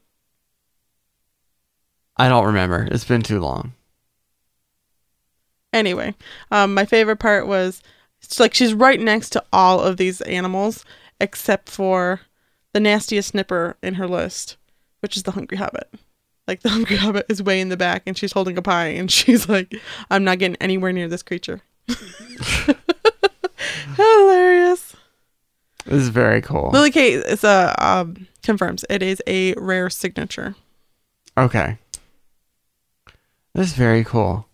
I don't remember. It's been too long. Anyway, um, my favorite part was it's like she's right next to all of these animals except for the nastiest nipper in her list, which is the Hungry Hobbit. Like the Hungry Hobbit is way in the back and she's holding a pie and she's like, I'm not getting anywhere near this creature. Hilarious. This is very cool. Lily Kate is a um, confirms it is a rare signature. Okay. This is very cool.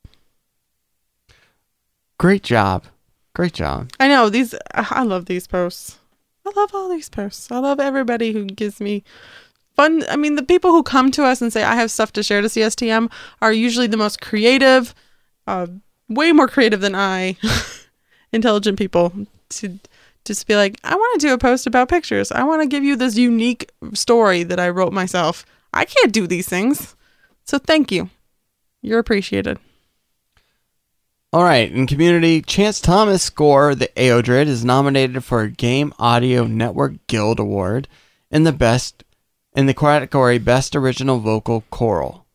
Great job. Great job. I know these. I love these posts. I love all these posts. I love everybody who gives me fun. I mean, the people who come to us and say I have stuff to share to C S T M are usually the most creative, uh, way more creative than I, intelligent people. To just be like, I want to do a post about pictures. I want to give you this unique story that I wrote myself. I can't do these things, so thank you. You're appreciated. All right. In community, Chance Thomas' score, The Eodred, is nominated for a Game Audio Network Guild Award in the best in the category Best Original Vocal Choral.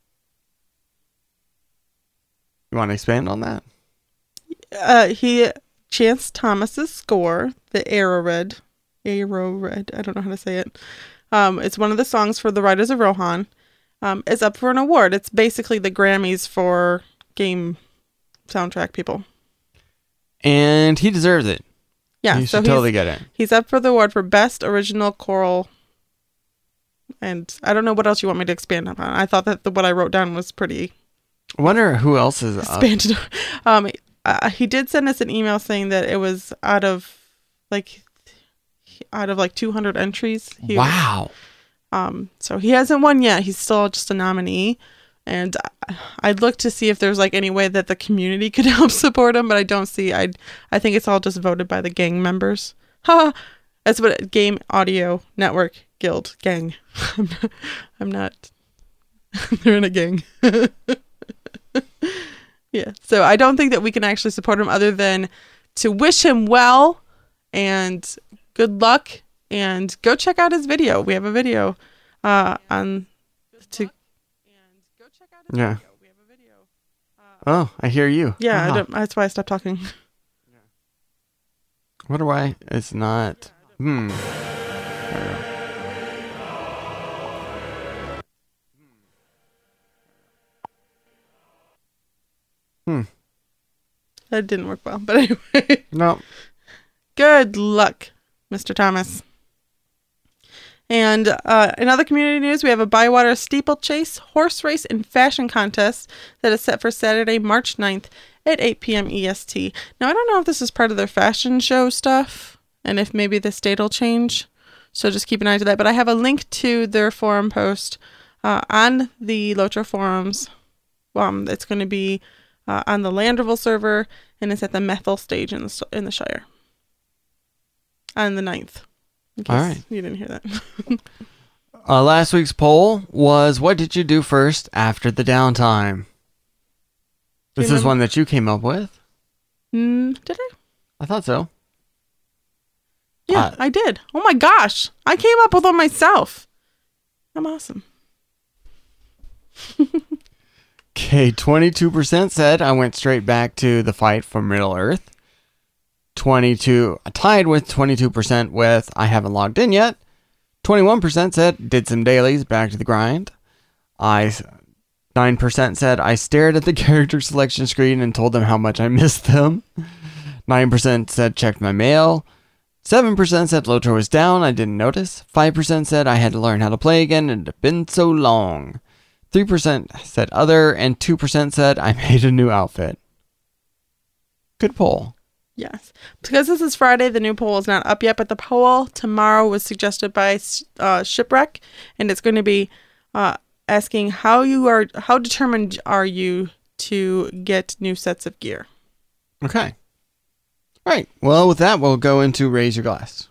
You want to expand on that? Uh, he Chance Thomas's score, the Arrowred, Arrowred, I don't know how to say it. Um, it's one of the songs for the Riders of Rohan. Um, is up for an award. It's basically the Grammys for game soundtrack people. And he deserves it. Yeah, You so should he's, totally get it. he's up for the award for Best Original Choral. And I don't know what else you want me to expand upon. I thought that the, what I wrote down was pretty I wonder who else is up. expanded. Um, uh, he did send us an email saying that it was out of like out of like two hundred entries. He, Wow. Um, so he hasn't won yet. He's still just a nominee. And I- I'd look to see if there's like any way that the community could help support him, but I don't see. I I think it's all just voted by the gang members. Ha! That's what it, Game Audio Network Guild gang. I'm not. I'm not they're in a gang. Yeah. So I don't think that we can actually support him other than to wish him well And good luck. And go check out his video. We have a video uh, on to. Yeah. Oh, I hear you. Yeah, Wow. I don't, that's why I stopped talking. Wonder why it's not. Hmm. There we go. Hmm. That didn't work well, but anyway. No. Good luck, Mister Thomas. And uh, in other community news, we have a Bywater steeplechase, horse race, and fashion contest that is set for Saturday, March ninth at eight p.m. E S T. Now, I don't know if this is part of their fashion show stuff and if maybe this date will change. So just keep an eye to that. But I have a link to their forum post uh, on the Lotro forums. Um, it's going to be uh, on the Landerville server, and it's at the Methyl stage in the, in the Shire on the ninth. In case All right. you didn't hear that. Uh, last week's poll was, what did you do first after the downtime? This is Remember- one that you came up with. Mm, did I? I thought so. Yeah, Uh, I did. Oh my gosh. I came up with one myself. I'm awesome. Okay, twenty-two percent said I went straight back to the fight for Middle Earth. twenty-two tied with twenty-two percent with I haven't logged in yet. twenty-one percent said did some dailies, back to the grind. I nine percent said I stared at the character selection screen and told them how much I missed them. nine percent said checked my mail. seven percent said Lotro was down, I didn't notice. five percent said I had to learn how to play again and it had been so long. three percent said other, and two percent said I made a new outfit. Good poll. Yes. Because this is Friday, the new poll is not up yet, but the poll tomorrow was suggested by uh, Shipwreck, and it's going to be uh, asking how you are, how determined are you to get new sets of gear? Okay. All right. Well, with that, we'll go into Raise Your Glass.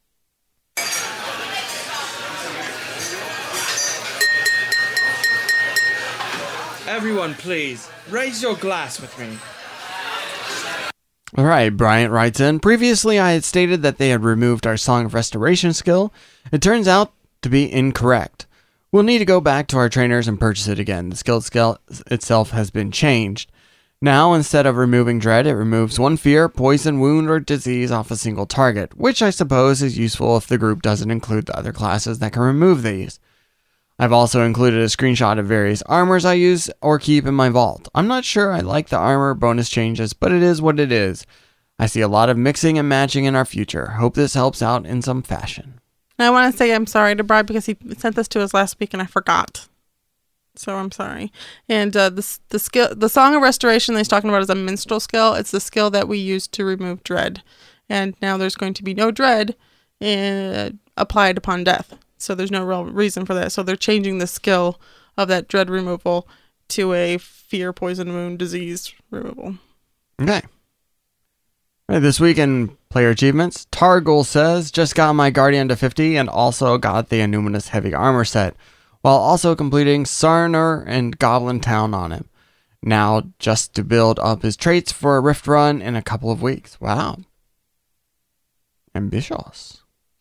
Everyone, please, raise your glass with me. All right, Bryant writes in, previously I had stated that they had removed our Song of Restoration skill. It turns out to be incorrect. We'll need to go back to our trainers and purchase it again. The skill skill itself has been changed. Now, instead of removing dread, it removes one fear, poison, wound, or disease off a single target, which I suppose is useful if the group doesn't include the other classes that can remove these. I've also included a screenshot of various armors I use or keep in my vault. I'm not sure I like the armor bonus changes, but it is what it is. I see a lot of mixing and matching in our future. Hope this helps out in some fashion. And I want to say I'm sorry to Brad because he sent this to us last week and I forgot. So I'm sorry. And uh, the, the skill, the Song of Restoration that he's talking about is a minstrel skill. It's the skill that we use to remove dread. And now there's going to be no dread uh, applied upon death. So there's no real reason for that. So they're changing the skill of that dread removal to a fear, poison, wound, disease removal. Okay. All right, this week in player achievements, Targul says, just got my Guardian to fifty and also got the Annuminous Heavy Armor set, while also completing Sarner and Goblin Town on him. Now, just to build up his traits for a Rift run in a couple of weeks. Wow. Ambitious.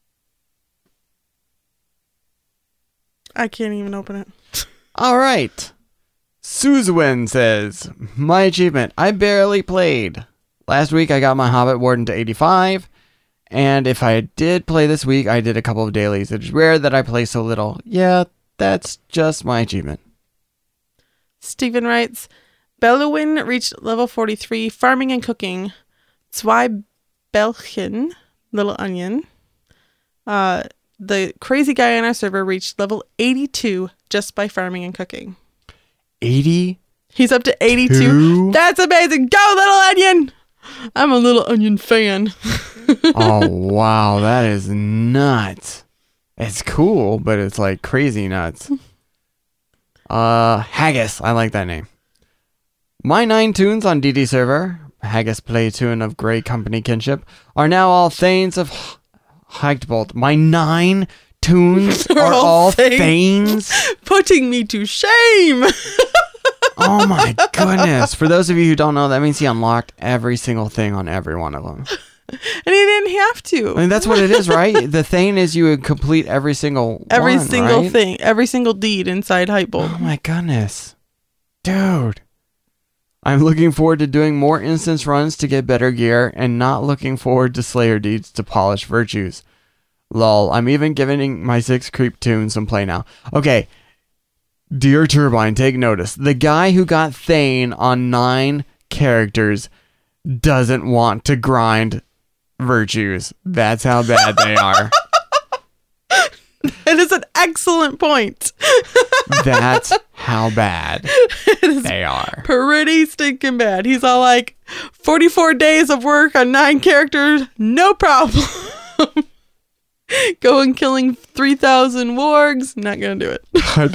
I can't even open it. All right. Suzwin says, my achievement, I barely played. Last week I got my Hobbit Warden to eighty-five, and if I did play this week, I did a couple of dailies. It's rare that I play so little. Yeah, that's just my achievement. Stephen writes, Beluin reached level forty-three, farming and cooking. Zwei Belchen, Little Onion. Uh, the crazy guy on our server reached level eighty-two just by farming and cooking. eighty? He's up to eighty-two. Two? That's amazing. Go, Little Onion! I'm a Little Onion fan. Oh, wow. That is nuts. It's cool, but it's like crazy nuts. Uh, Haggis. I like that name. My nine tunes on D D server, Haggis play tune of Grey Company Kinship, are now all Thanes of Hagdbolt. My nine tunes They're are all all Thanes. Thanes? Putting me to shame. Oh my goodness. For those of you who don't know, that means he unlocked every single thing on every one of them. And he didn't have to. I mean, that's what it is, right? The thing is you would complete every single Every one, single right? thing. Every single deed inside Hypebolt. Oh my goodness. Dude. I'm looking forward to doing more instance runs to get better gear and not looking forward to Slayer deeds to polish virtues. Lol. I'm even giving my six creep tune some play now. Okay. Dear Turbine, take notice. The guy who got Thane on nine characters doesn't want to grind virtues. That's how bad they are. It is an excellent point. That's how bad they are. Pretty stinking bad. He's all like, forty-four days of work on nine characters, no problem. Going killing three thousand wargs, not gonna do it. I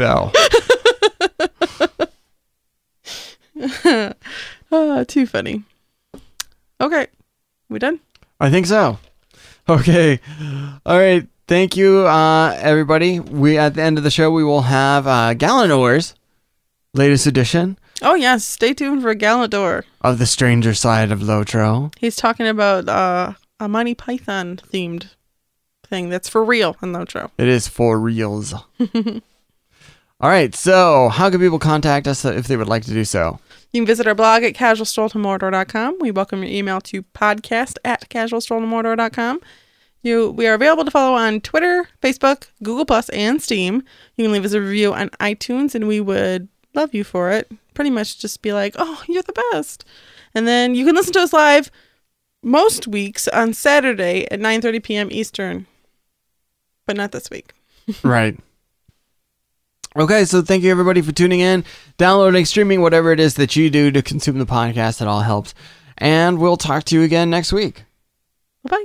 know. Oh, too funny. Okay, we done? I think so. Okay. All right. Thank you, uh, everybody. We at the end of the show we will have uh, Galanor's latest edition Oh yes, stay tuned for Galador. of the Stranger Side of Lotro. He's talking about uh, a Monty Python themed thing that's for real in Lotro. It is for reals. All right. So, how can people contact us if they would like to do so? You can visit our blog at casual stroll to mordor dot com. We welcome your email to podcast at casual stroll to mordor dot com. You, we are available to follow on Twitter, Facebook, Google Plus, and Steam. You can leave us a review on iTunes, and we would love you for it. Pretty much just be like, oh, you're the best. And then you can listen to us live most weeks on Saturday at nine thirty p.m. Eastern, but not this week. Right. Okay, so thank you everybody for tuning in, downloading, streaming, whatever it is that you do to consume the podcast. It all helps. And we'll talk to you again next week. Bye-bye.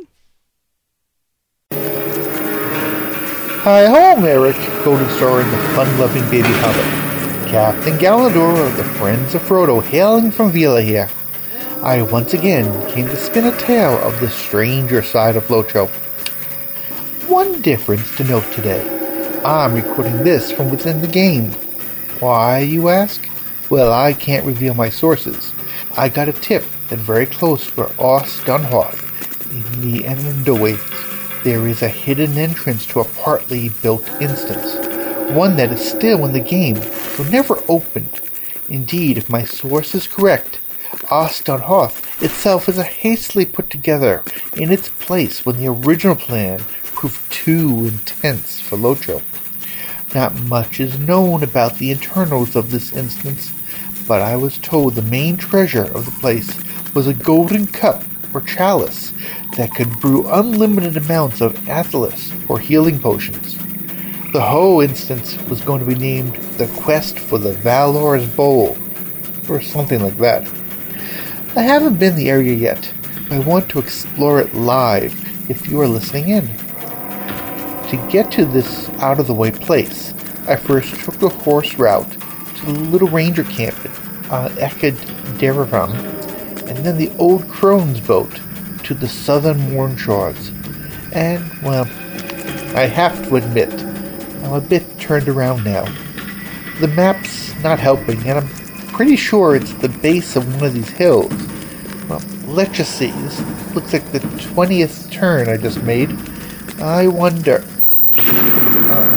Hi ho, I'm Eric, Golden Star and the fun-loving baby hobbit. Captain Galador of the Friends of Frodo, hailing from Vila here. I once again came to spin a tale of the stranger side of Lotro. One difference to note today. I'm recording this from within the game. Why, you ask? Well, I can't reveal my sources. I got a tip that very close where Os Dunhoth, in the Enderways, there is a hidden entrance to a partly built instance, one that is still in the game, so never opened. Indeed, if my source is correct, Os Dunhoth itself is a hastily put together in its place when the original plan proved too intense for Lotro. Not much is known about the internals of this instance, but I was told the main treasure of the place was a golden cup or chalice that could brew unlimited amounts of Athelas or healing potions. The whole instance was going to be named The Quest for the Valor's Bowl, or something like that. I haven't been in the area yet, but I want to explore it live if you are listening in. To get to this out-of-the-way place, I first took the horse route to the little ranger camp at uh, Ekad Deravam, and then the old crone's boat to the southern Mornshawds. And, well, I have to admit, I'm a bit turned around now. The map's not helping, and I'm pretty sure it's the base of one of these hills. Well, let's just see. This looks like the twentieth turn I just made. I wonder... Uh,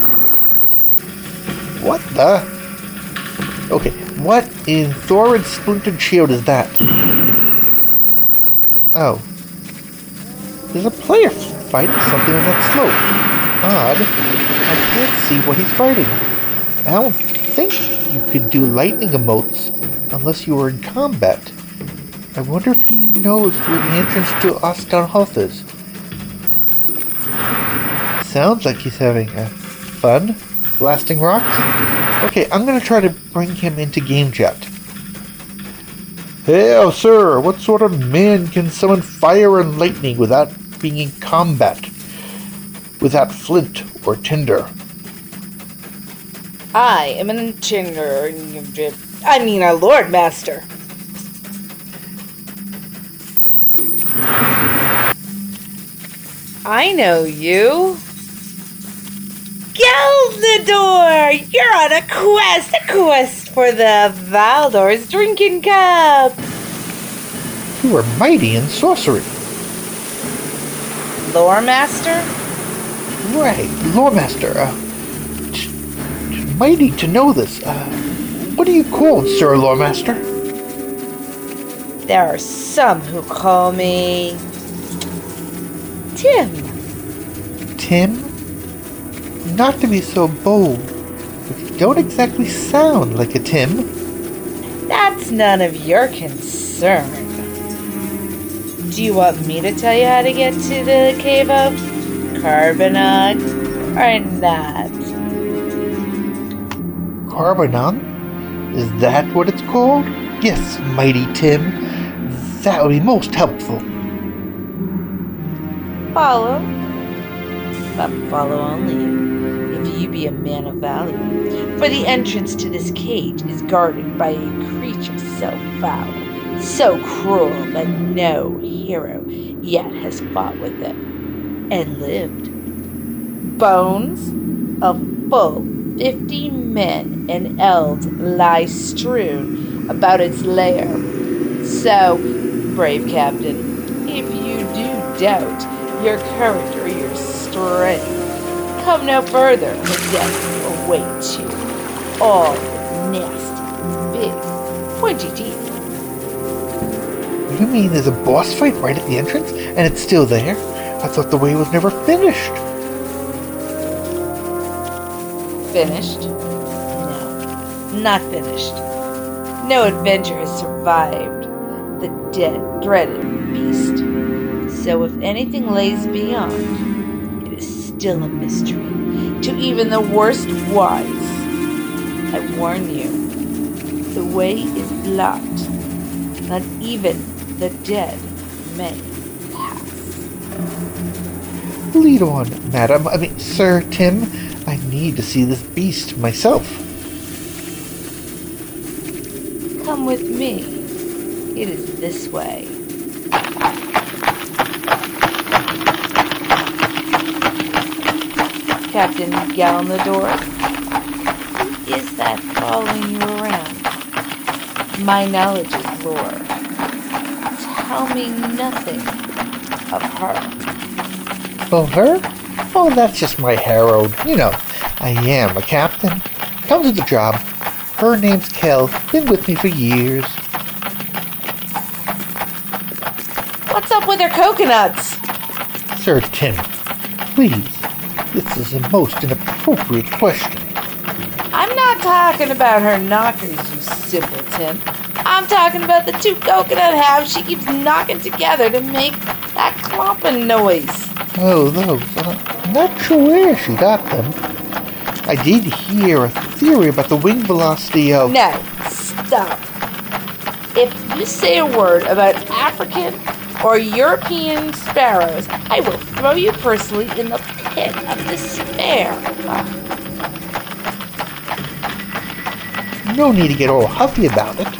what the... Okay, what in Thorin's splintered shield is that? Oh. There's a player fighting something on that slope. Odd. I can't see what he's fighting. I don't think you could do lightning emotes unless you were in combat. I wonder if he knows where the entrance to Os Dunhoth is. Sounds like he's having uh, fun blasting rocks. Okay, I'm gonna try to bring him into game chat. Hey, sir, what sort of man can summon fire and lightning without being in combat? Without flint or tinder? I am an enchanter. I mean, a Lord Master. I know you. Galador! You're on a quest! A quest for the Valdor's drinking cup! You are mighty in sorcery. lore master? Right, Lore Master. Uh, t- t- mighty to know this. Uh, what are you called, Sir Lore Master? There are some who call me Tim. Tim? Not to be so bold, but you don't exactly sound like a Tim. That's none of your concern. Do you want me to tell you how to get to the cave of Carbonog or not? Carbonon? Is that what it's called? Yes, mighty Tim. That would be most helpful. Follow, but follow only if you be a man of value. For the entrance to this cage is guarded by a creature so foul, so cruel that no hero yet has fought with it and lived. Bones of full fifty men and elves lie strewn about its lair. So, brave captain, if you do doubt your courage or your strength, come no further, for death awaits you, all with nasty, big, pointy teeth. You mean there's a boss fight right at the entrance, and it's still there? I thought the way was never finished. Finished? No, not finished. No adventure has survived the dead, dreaded beast. So if anything lays beyond, it is still a mystery to even the worst wise. I warn you, the way is blocked. Not even the dead may pass. Lead on, madam. I mean, Sir Tim. I need to see this beast myself. Come with me. It is this way. Captain Galnador, who is that following you around? My knowledge is lore. Tell me nothing of her. Oh, her? Oh, that's just my herald. You know, I am a captain. Comes with the job. Her name's Kel. Been with me for years. What's up with her coconuts? Sir Tim, please. This is a most inappropriate question. I'm not talking about her knockers, you simpleton. I'm talking about the two coconut halves she keeps knocking together to make that clomping noise. Oh, those. Uh, I'm not sure where she got them. I did hear a theory about the wing velocity of... No, stop. If you say a word about African or European sparrows, I will throw you personally in the pit of despair. No need to get all huffy about it.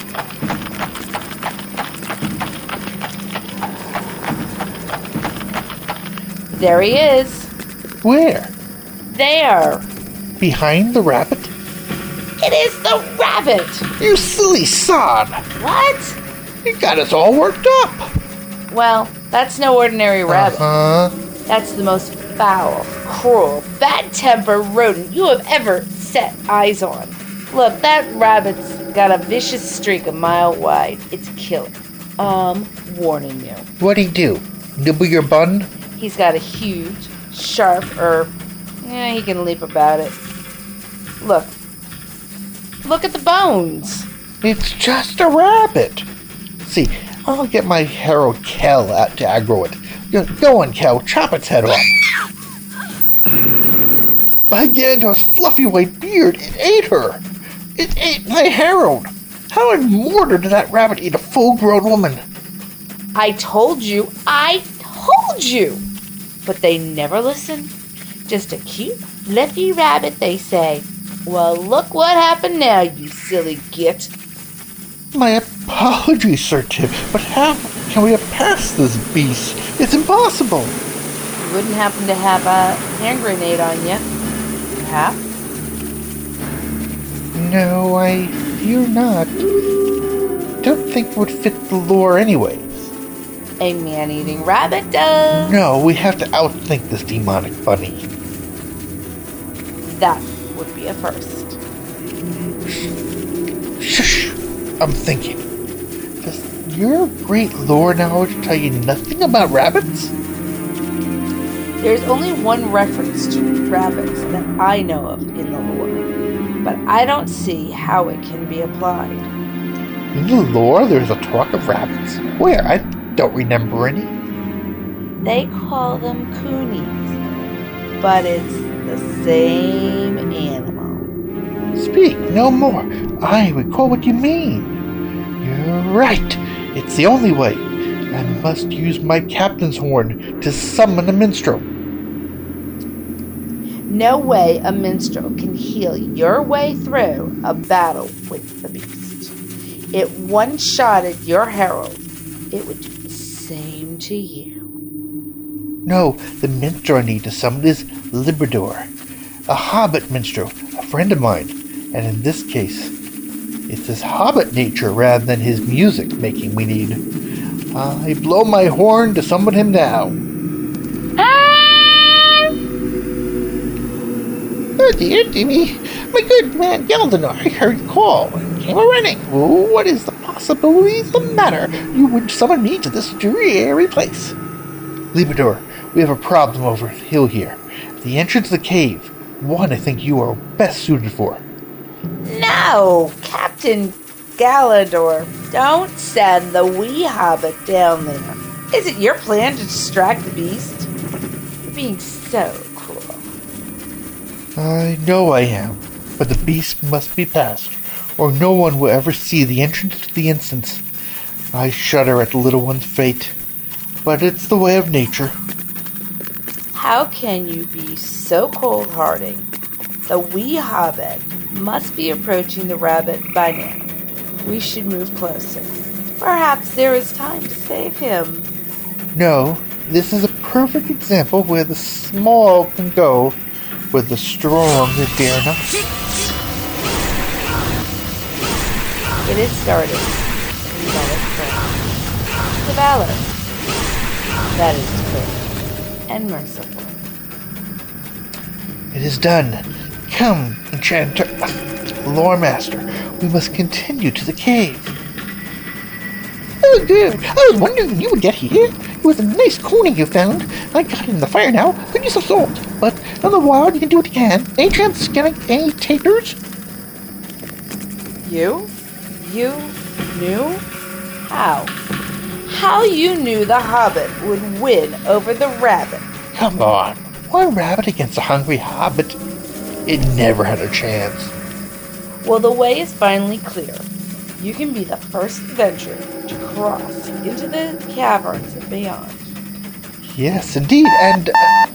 There he is. Where? There. Behind the rabbit? It is the rabbit. You silly sod! What? You got us all worked up. Well, that's no ordinary rabbit. Uh-huh. That's the most foul, cruel, bad-tempered rodent you have ever set eyes on. Look, that rabbit's got a vicious streak a mile wide. It's killer. Um, warning you. What'd he do? Nibble your bun? He's got a huge, sharp herb. Yeah, he can leap about it. Look. Look at the bones. It's just a rabbit. See, I'll get my herald Kel out to aggro it. Go, go on, Kel, chop its head off. By Gantor's fluffy white beard, it ate her. It ate my herald. How in mortar did that rabbit eat a full-grown woman? I told you. I told you. But they never listen. Just a cute, fluffy rabbit, they say. Well, look what happened now, you silly git. My apologies, Sir Tim, but how can we have passed this beast? It's impossible. You wouldn't happen to have a hand grenade on you, perhaps? No, I fear not. Don't think it would fit the lore anyways. a man-eating rabbit does. No, we have to outthink this demonic bunny. That would be a first. Shush! I'm thinking. Does your great lore knowledge tell you nothing about rabbits? There's only one reference to rabbits that I know of in the lore, but I don't see how it can be applied. In the lore, there's a talk of rabbits? Where? I don't remember any. They call them coonies, but it's the same animal. Speak no more. I recall what you mean. You're right. It's the only way. I must use my captain's horn to summon a minstrel. No way a minstrel can heal your way through a battle with the beast. It one-shotted your herald. It would do the same to you. No, the minstrel I need to summon is Librador, a hobbit minstrel, a friend of mine. And in this case, it's his hobbit nature rather than his music making we need. I blow my horn to summon him now. Oh dear, Timmy. My good man Galdinor, I heard you call and came running. Oh, what is the possibilities the matter? You would summon me to this dreary place. Librador, we have a problem over the hill here. The entrance to the cave, one I think you are best suited for. No, Captain Galador, don't send the wee hobbit down there. Is it your plan to distract the beast? You're being so cruel. I know I am, but the beast must be passed, or no one will ever see the entrance to the instance. I shudder at the little one's fate, but it's the way of nature. How can you be so cold-hearted? The wee hobbit must be approaching the rabbit by now. We should move closer. Perhaps there is time to save him. No, this is a perfect example where the small can go where the strong dare not. It is started. We let it pray. The valor. That is clear and merciful. It is done. Come, enchanter, lore master. We must continue to the cave. Oh, good. I was wondering when you would get here. It was a nice coonie you found. I got it in the fire now. Could use some salt. But in the wild, you can do what you can. Any chance getting any takers? You? You knew? How? How you knew the hobbit would win over the rabbit? Come on. One rabbit against a hungry hobbit? It never had a chance. Well, the way is finally clear. You can be the first adventurer to cross into the caverns and beyond. Yes, indeed, and... Uh...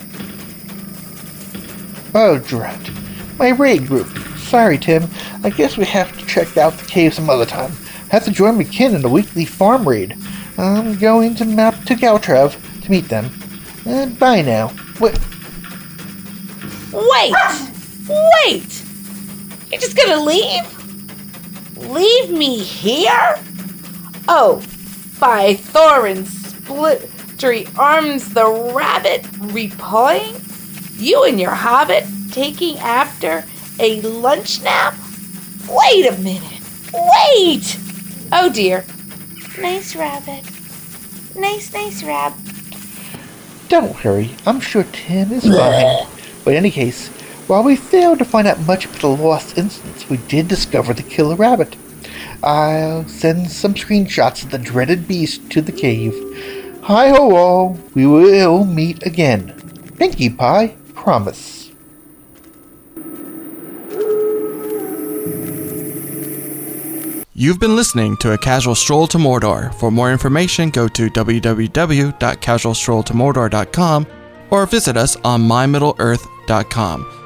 Oh, drat. My raid group. Sorry, Tim. I guess we have to check out the cave some other time. Have to join my kin in the weekly farm raid. I'm going to map to Galtrav to meet them. Uh, bye now. Wait. Wait! Wait! You're just gonna leave? Leave me here? Oh, by Thorin's splintery arms, the rabbit repawing? You and your hobbit taking after a lunch nap? Wait a minute. Wait! Oh dear. Nice rabbit. Nice, nice rabbit. Don't worry. I'm sure Tim is fine. But in any case, while we failed to find out much about the lost instance, we did discover the killer rabbit. I'll send some screenshots of the dreaded beast to the cave. Hi-ho all, we will meet again. Pinkie Pie, promise. You've been listening to A Casual Stroll to Mordor. For more information, go to w w w dot casual stroll to mordor dot com or visit us on my middle earth dot com.